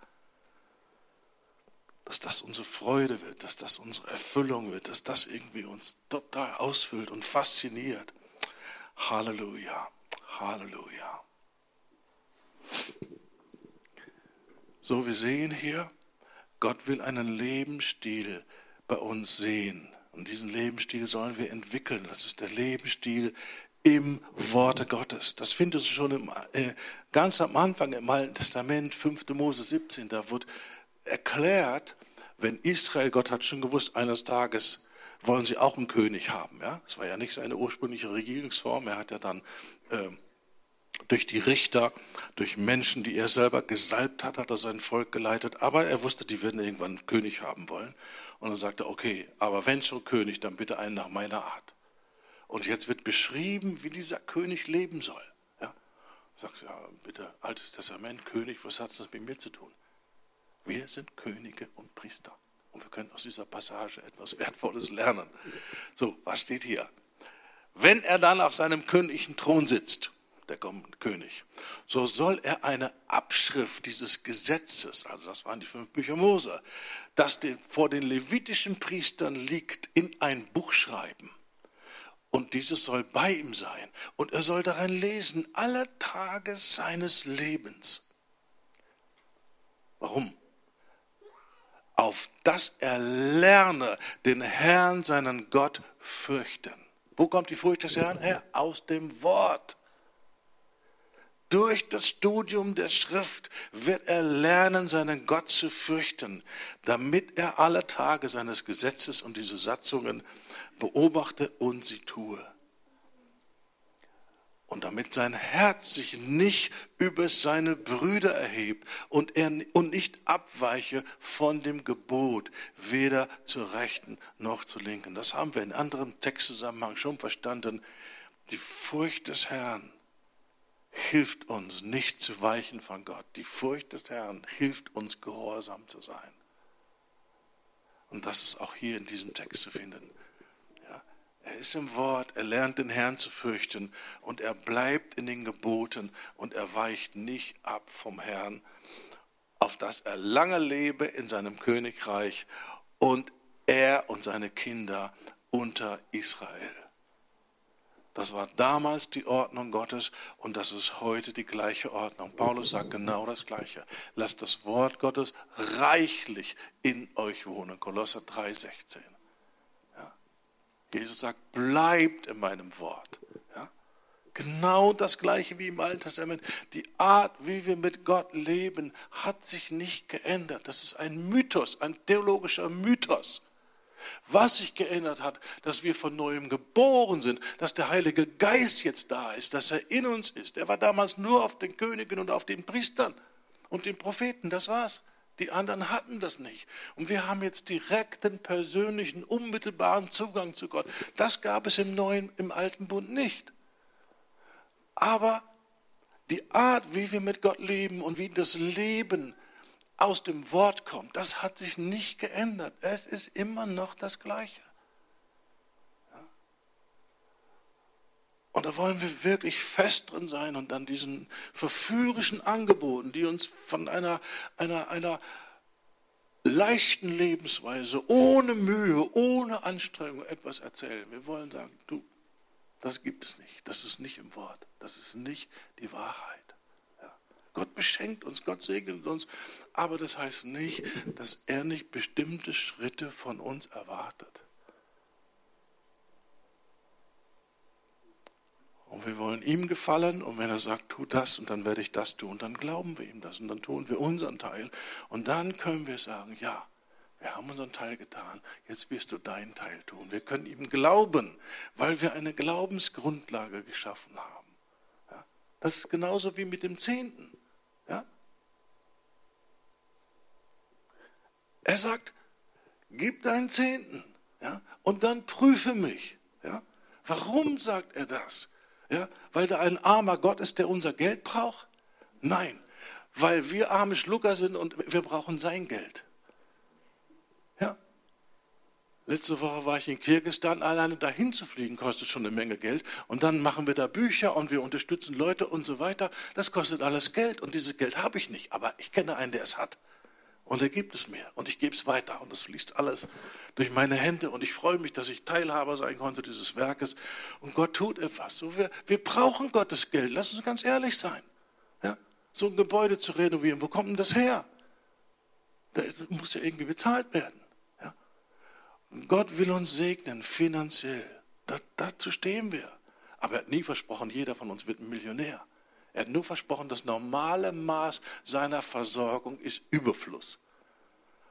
[SPEAKER 1] Dass das unsere Freude wird, dass das unsere Erfüllung wird, dass das irgendwie uns total ausfüllt und fasziniert. Halleluja, Halleluja. So, wir sehen hier, Gott will einen Lebensstil bei uns sehen. Und diesen Lebensstil sollen wir entwickeln. Das ist der Lebensstil im Worte Gottes. Das findest du schon im, äh, ganz am Anfang im Alten Testament, fünfte Mose siebzehn. Da wird erklärt, wenn Israel, Gott hat schon gewusst, eines Tages wollen sie auch einen König haben. Ja? Das war ja nicht seine ursprüngliche Regierungsform. Er hat ja dann äh, durch die Richter, durch Menschen, die er selber gesalbt hat, hat er sein Volk geleitet. Aber er wusste, die werden irgendwann einen König haben wollen. Und dann sagte er, okay, aber wenn schon König, dann bitte einen nach meiner Art. Und jetzt wird beschrieben, wie dieser König leben soll. Ja? Du sagst, ja, bitte, Altes Testament, König, was hat das mit mir zu tun? Wir sind Könige und Priester. Und wir können aus dieser Passage etwas Wertvolles lernen. So, was steht hier? Wenn er dann auf seinem königlichen Thron sitzt, der kommende König, so soll er eine Abschrift dieses Gesetzes, also das waren die fünf Bücher Mose, das den, vor den levitischen Priestern liegt, in ein Buch schreiben. Und dieses soll bei ihm sein. Und er soll darin lesen, alle Tage seines Lebens. Warum? Auf dass er lerne, den Herrn, seinen Gott, fürchten. Wo kommt die Furcht des Herrn her? Aus dem Wort. Durch das Studium der Schrift wird er lernen, seinen Gott zu fürchten, damit er alle Tage seines Gesetzes und diese Satzungen beobachte und sie tue. Und damit sein Herz sich nicht über seine Brüder erhebt und er und nicht abweiche von dem Gebot, weder zur Rechten noch zur Linken. Das haben wir in anderem Textzusammenhang schon verstanden. Die Furcht des Herrn hilft uns, nicht zu weichen von Gott. Die Furcht des Herrn hilft uns, gehorsam zu sein. Und das ist auch hier in diesem Text zu finden. Er ist im Wort, er lernt den Herrn zu fürchten und er bleibt in den Geboten und er weicht nicht ab vom Herrn, auf dass er lange lebe in seinem Königreich und er und seine Kinder unter Israel. Das war damals die Ordnung Gottes und das ist heute die gleiche Ordnung. Paulus sagt genau das Gleiche. Lasst das Wort Gottes reichlich in euch wohnen. Kolosser drei, sechzehn. Jesus sagt, bleibt in meinem Wort. Ja? Genau das Gleiche wie im Alten Testament. Die Art, wie wir mit Gott leben, hat sich nicht geändert. Das ist ein Mythos, ein theologischer Mythos. Was sich geändert hat, dass wir von Neuem geboren sind, dass der Heilige Geist jetzt da ist, dass er in uns ist. Er war damals nur auf den Königen und auf den Priestern und den Propheten, das war's. Die anderen hatten das nicht. Und wir haben jetzt direkten, persönlichen, unmittelbaren Zugang zu Gott. Das gab es im Neuen, im Alten Bund nicht. Aber die Art, wie wir mit Gott leben und wie das Leben aus dem Wort kommt, das hat sich nicht geändert. Es ist immer noch das Gleiche. Und da wollen wir wirklich fest drin sein und an diesen verführerischen Angeboten, die uns von einer, einer, einer leichten Lebensweise, ohne Mühe, ohne Anstrengung etwas erzählen. Wir wollen sagen, du, das gibt es nicht. Das ist nicht im Wort. Das ist nicht die Wahrheit. Ja. Gott beschenkt uns, Gott segnet uns, aber das heißt nicht, dass er nicht bestimmte Schritte von uns erwartet. Und wir wollen ihm gefallen und wenn er sagt, tu das und dann werde ich das tun, dann glauben wir ihm das und dann tun wir unseren Teil. Und dann können wir sagen, ja, wir haben unseren Teil getan, jetzt wirst du deinen Teil tun. Wir können ihm glauben, weil wir eine Glaubensgrundlage geschaffen haben. Ja, das ist genauso wie mit dem Zehnten. Ja? Er sagt, gib deinen Zehnten, ja, und dann prüfe mich. Ja? Warum sagt er das? Ja, weil da ein armer Gott ist, der unser Geld braucht? Nein, weil wir arme Schlucker sind und wir brauchen sein Geld. Ja. Letzte Woche war ich in Kirgisistan, alleine dahin zu fliegen kostet schon eine Menge Geld. Und dann machen wir da Bücher und wir unterstützen Leute und so weiter. Das kostet alles Geld und dieses Geld habe ich nicht. Aber ich kenne einen, der es hat. Und er gibt es mir und ich gebe es weiter und es fließt alles durch meine Hände und ich freue mich, dass ich Teilhaber sein konnte dieses Werkes und Gott tut etwas. So, wir, wir brauchen Gottes Geld, lass uns ganz ehrlich sein. Ja? So ein Gebäude zu renovieren, wo kommt denn das her? Das muss ja irgendwie bezahlt werden. Ja? Gott will uns segnen, finanziell. Da, dazu stehen wir. Aber er hat nie versprochen, jeder von uns wird ein Millionär. Er hat nur versprochen, das normale Maß seiner Versorgung ist Überfluss.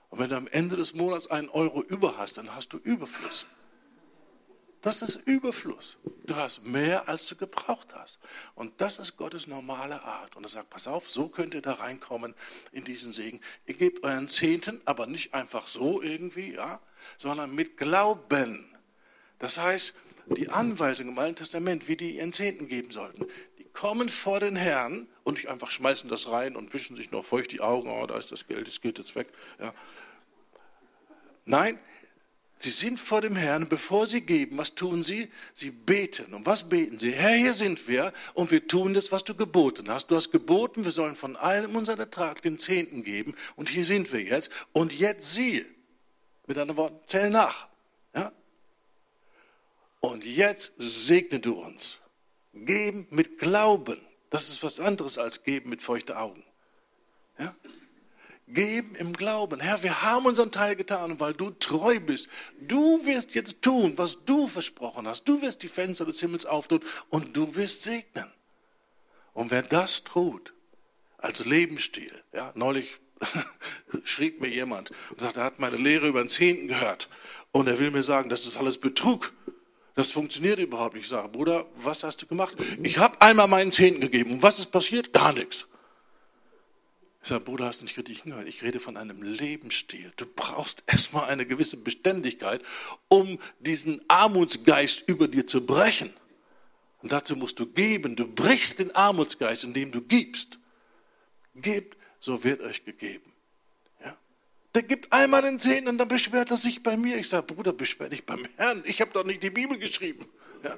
[SPEAKER 1] Und wenn du am Ende des Monats einen Euro über hast, dann hast du Überfluss. Das ist Überfluss. Du hast mehr, als du gebraucht hast. Und das ist Gottes normale Art. Und er sagt, pass auf, so könnt ihr da reinkommen in diesen Segen. Ihr gebt euren Zehnten, aber nicht einfach so irgendwie, ja, sondern mit Glauben. Das heißt, die Anweisungen im Alten Testament, wie die ihren Zehnten geben sollten, die kommen vor den Herrn und nicht einfach schmeißen das rein und wischen sich noch feucht die Augen, oh, da ist das Geld, das geht jetzt weg. Ja. Nein, sie sind vor dem Herrn, bevor sie geben, was tun sie? Sie beten. Und was beten sie? Herr, hier sind wir und wir tun das, was du geboten hast. Du hast geboten, wir sollen von allem unseren Ertrag den Zehnten geben und hier sind wir jetzt. Und jetzt siehe, mit anderen Worten, zähl nach. Ja? Und jetzt segne du uns. Geben mit Glauben. Das ist was anderes als geben mit feuchten Augen. Ja? Geben im Glauben. Herr, wir haben unseren Teil getan, weil du treu bist. Du wirst jetzt tun, was du versprochen hast. Du wirst die Fenster des Himmels auftun und du wirst segnen. Und wer das tut, als Lebensstil, ja, neulich schrieb mir jemand und sagte, er hat meine Lehre über den Zehnten gehört und er will mir sagen, das ist alles Betrug. Das funktioniert überhaupt nicht. Ich sage, Bruder, was hast du gemacht? Ich habe einmal meinen Zehnten gegeben. Und was ist passiert? Gar nichts. Ich sage, Bruder, hast du nicht richtig hingehört? Ich rede von einem Lebensstil. Du brauchst erstmal eine gewisse Beständigkeit, um diesen Armutsgeist über dir zu brechen. Und dazu musst du geben. Du brichst den Armutsgeist, indem du gibst. Gebt, so wird euch gegeben. Ja? Der gibt einmal den Zehnten und dann beschwert er sich bei mir. Ich sage, Bruder, beschwer dich beim Herrn. Ich habe doch nicht die Bibel geschrieben. Ja?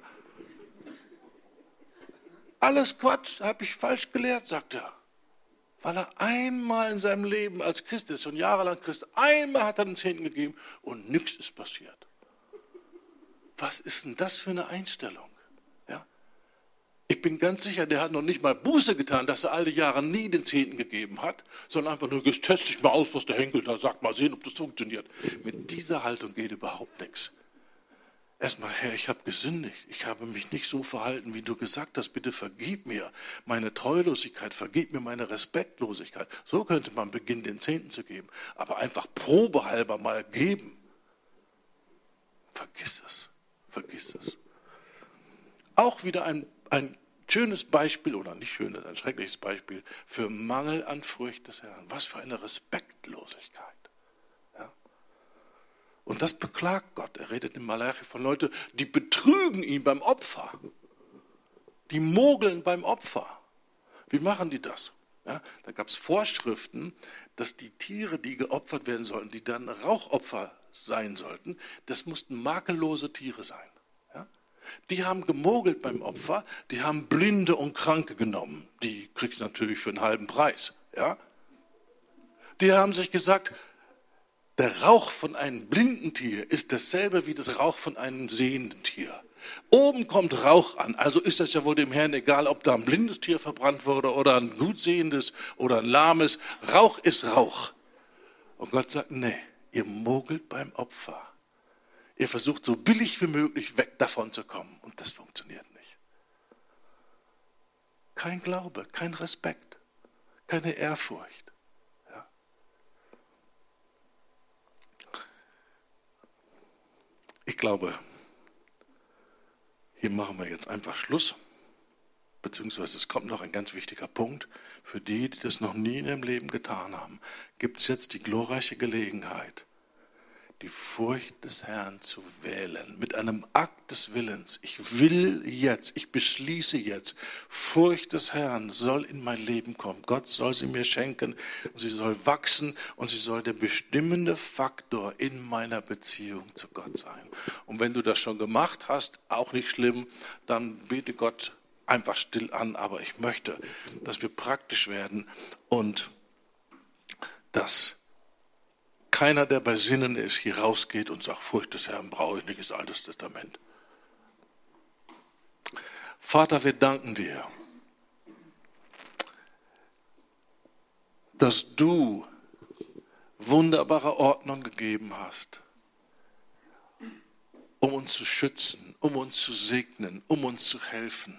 [SPEAKER 1] Alles Quatsch, habe ich falsch gelehrt, sagt er. Weil er einmal in seinem Leben als Christ ist, schon jahrelang Christ, einmal hat er den Zehnten gegeben und nichts ist passiert. Was ist denn das für eine Einstellung? Ja? Ich bin ganz sicher, der hat noch nicht mal Buße getan, dass er all die Jahre nie den Zehnten gegeben hat, sondern einfach nur, jetzt teste ich mal aus, was der Henkel da sagt, mal sehen, ob das funktioniert. Mit dieser Haltung geht überhaupt nichts. Erstmal, Herr, ich habe gesündigt. Ich habe mich nicht so verhalten, wie du gesagt hast. Bitte vergib mir meine Treulosigkeit, vergib mir meine Respektlosigkeit. So könnte man beginnen, den Zehnten zu geben. Aber einfach probehalber mal geben. Vergiss es. Vergiss es. Auch wieder ein, ein schönes Beispiel, oder nicht schönes, ein schreckliches Beispiel für Mangel an Furcht des Herrn. Was für eine Respektlosigkeit. Und das beklagt Gott. Er redet in Malachi von Leuten, die betrügen ihn beim Opfer. Die mogeln beim Opfer. Wie machen die das? Ja, da gab es Vorschriften, dass die Tiere, die geopfert werden sollten, die dann Rauchopfer sein sollten, das mussten makellose Tiere sein. Ja? Die haben gemogelt beim Opfer, die haben Blinde und Kranke genommen. Die kriegst du natürlich für einen halben Preis. Ja? Die haben sich gesagt, der Rauch von einem blinden Tier ist dasselbe wie das Rauch von einem sehenden Tier. Oben kommt Rauch an, also ist das ja wohl dem Herrn egal, ob da ein blindes Tier verbrannt wurde oder ein gut sehendes oder ein lahmes. Rauch ist Rauch. Und Gott sagt, nee, ihr mogelt beim Opfer. Ihr versucht so billig wie möglich weg davon zu kommen und das funktioniert nicht. Kein Glaube, kein Respekt, keine Ehrfurcht. Ich glaube, hier machen wir jetzt einfach Schluss, beziehungsweise es kommt noch ein ganz wichtiger Punkt. Für die, die das noch nie in ihrem Leben getan haben, gibt es jetzt die glorreiche Gelegenheit, die Furcht des Herrn zu wählen, mit einem Akt des Willens. Ich will jetzt, ich beschließe jetzt, Furcht des Herrn soll in mein Leben kommen. Gott soll sie mir schenken, sie soll wachsen und sie soll der bestimmende Faktor in meiner Beziehung zu Gott sein. Und wenn du das schon gemacht hast, auch nicht schlimm, dann bete Gott einfach still an. Aber ich möchte, dass wir praktisch werden und dass keiner, der bei Sinnen ist, hier rausgeht und sagt, Furcht des Herrn brauche ich nicht, ist Altes Testament. Vater, wir danken dir, dass du wunderbare Ordnung gegeben hast, um uns zu schützen, um uns zu segnen, um uns zu helfen.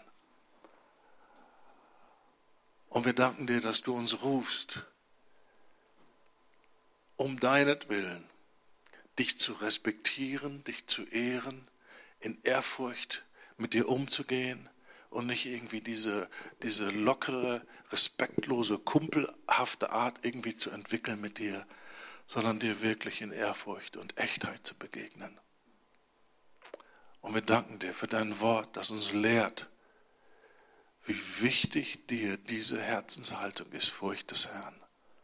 [SPEAKER 1] Und wir danken dir, dass du uns rufst, um deinetwillen, dich zu respektieren, dich zu ehren, in Ehrfurcht mit dir umzugehen und nicht irgendwie diese, diese lockere, respektlose, kumpelhafte Art irgendwie zu entwickeln mit dir, sondern dir wirklich in Ehrfurcht und Echtheit zu begegnen. Und wir danken dir für dein Wort, das uns lehrt, wie wichtig dir diese Herzenshaltung ist, Furcht des Herrn.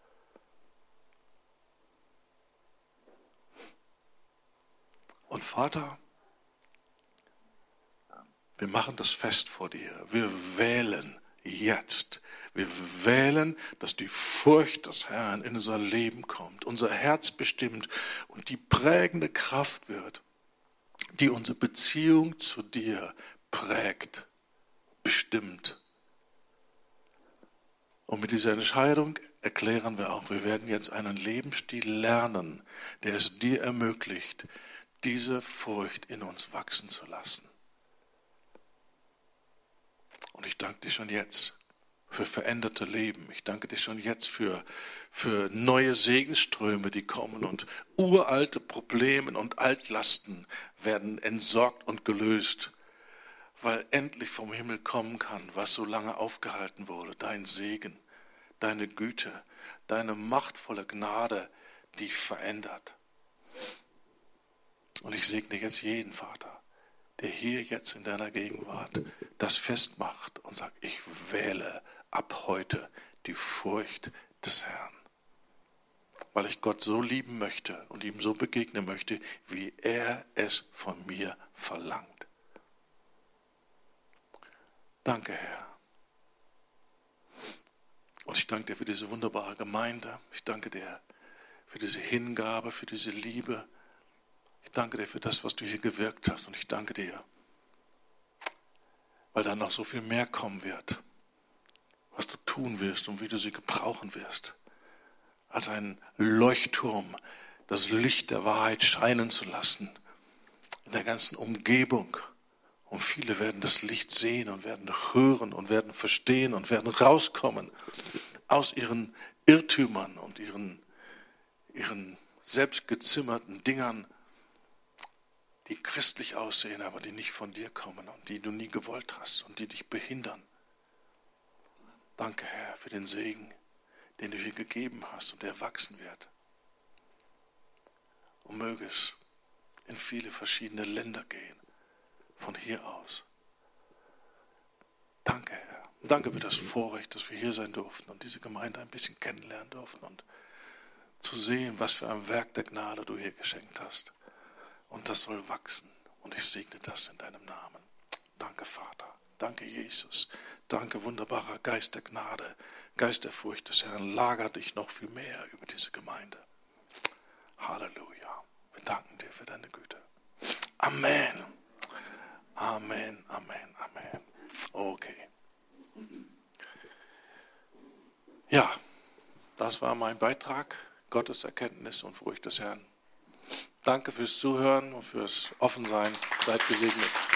[SPEAKER 1] Und Vater, wir machen das fest vor dir. Wir wählen jetzt. Wir wählen, dass die Furcht des Herrn in unser Leben kommt, unser Herz bestimmt und die prägende Kraft wird, die unsere Beziehung zu dir prägt, bestimmt. Und mit dieser Entscheidung erklären wir auch, wir werden jetzt einen Lebensstil lernen, der es dir ermöglicht, diese Furcht in uns wachsen zu lassen. Und ich danke dir schon jetzt für veränderte Leben. Ich danke dir schon jetzt für, für neue Segensströme, die kommen und uralte Probleme und Altlasten werden entsorgt und gelöst, weil endlich vom Himmel kommen kann, was so lange aufgehalten wurde. Dein Segen, deine Güte, deine machtvolle Gnade, die verändert. Und ich segne jetzt jeden Vater, der hier jetzt in deiner Gegenwart das festmacht und sagt, ich wähle ab heute die Furcht des Herrn. Weil ich Gott so lieben möchte und ihm so begegnen möchte, wie er es von mir verlangt. Danke, Herr. Und ich danke dir für diese wunderbare Gemeinde. Ich danke dir für diese Hingabe, für diese Liebe. Ich danke dir für das, was du hier gewirkt hast. Und ich danke dir, weil da noch so viel mehr kommen wird, was du tun wirst und wie du sie gebrauchen wirst. Als ein Leuchtturm, das Licht der Wahrheit scheinen zu lassen in der ganzen Umgebung. Und viele werden das Licht sehen und werden hören und werden verstehen und werden rauskommen aus ihren Irrtümern und ihren, ihren selbstgezimmerten Dingern, die christlich aussehen, aber die nicht von dir kommen und die du nie gewollt hast und die dich behindern. Danke, Herr, für den Segen, den du hier gegeben hast und der wachsen wird. Und möge es in viele verschiedene Länder gehen, von hier aus. Danke, Herr. Und danke für das Vorrecht, dass wir hier sein durften und diese Gemeinde ein bisschen kennenlernen durften und zu sehen, was für ein Werk der Gnade du hier geschenkt hast. Und das soll wachsen. Und ich segne das in deinem Namen. Danke, Vater. Danke, Jesus. Danke, wunderbarer Geist der Gnade. Geist der Furcht des Herrn. Lager dich noch viel mehr über diese Gemeinde. Halleluja. Wir danken dir für deine Güte. Amen. Amen, Amen, Amen. Okay. Ja, das war mein Beitrag. Gottes Erkenntnis und Furcht des Herrn. Danke fürs Zuhören und fürs Offensein. Seid gesegnet.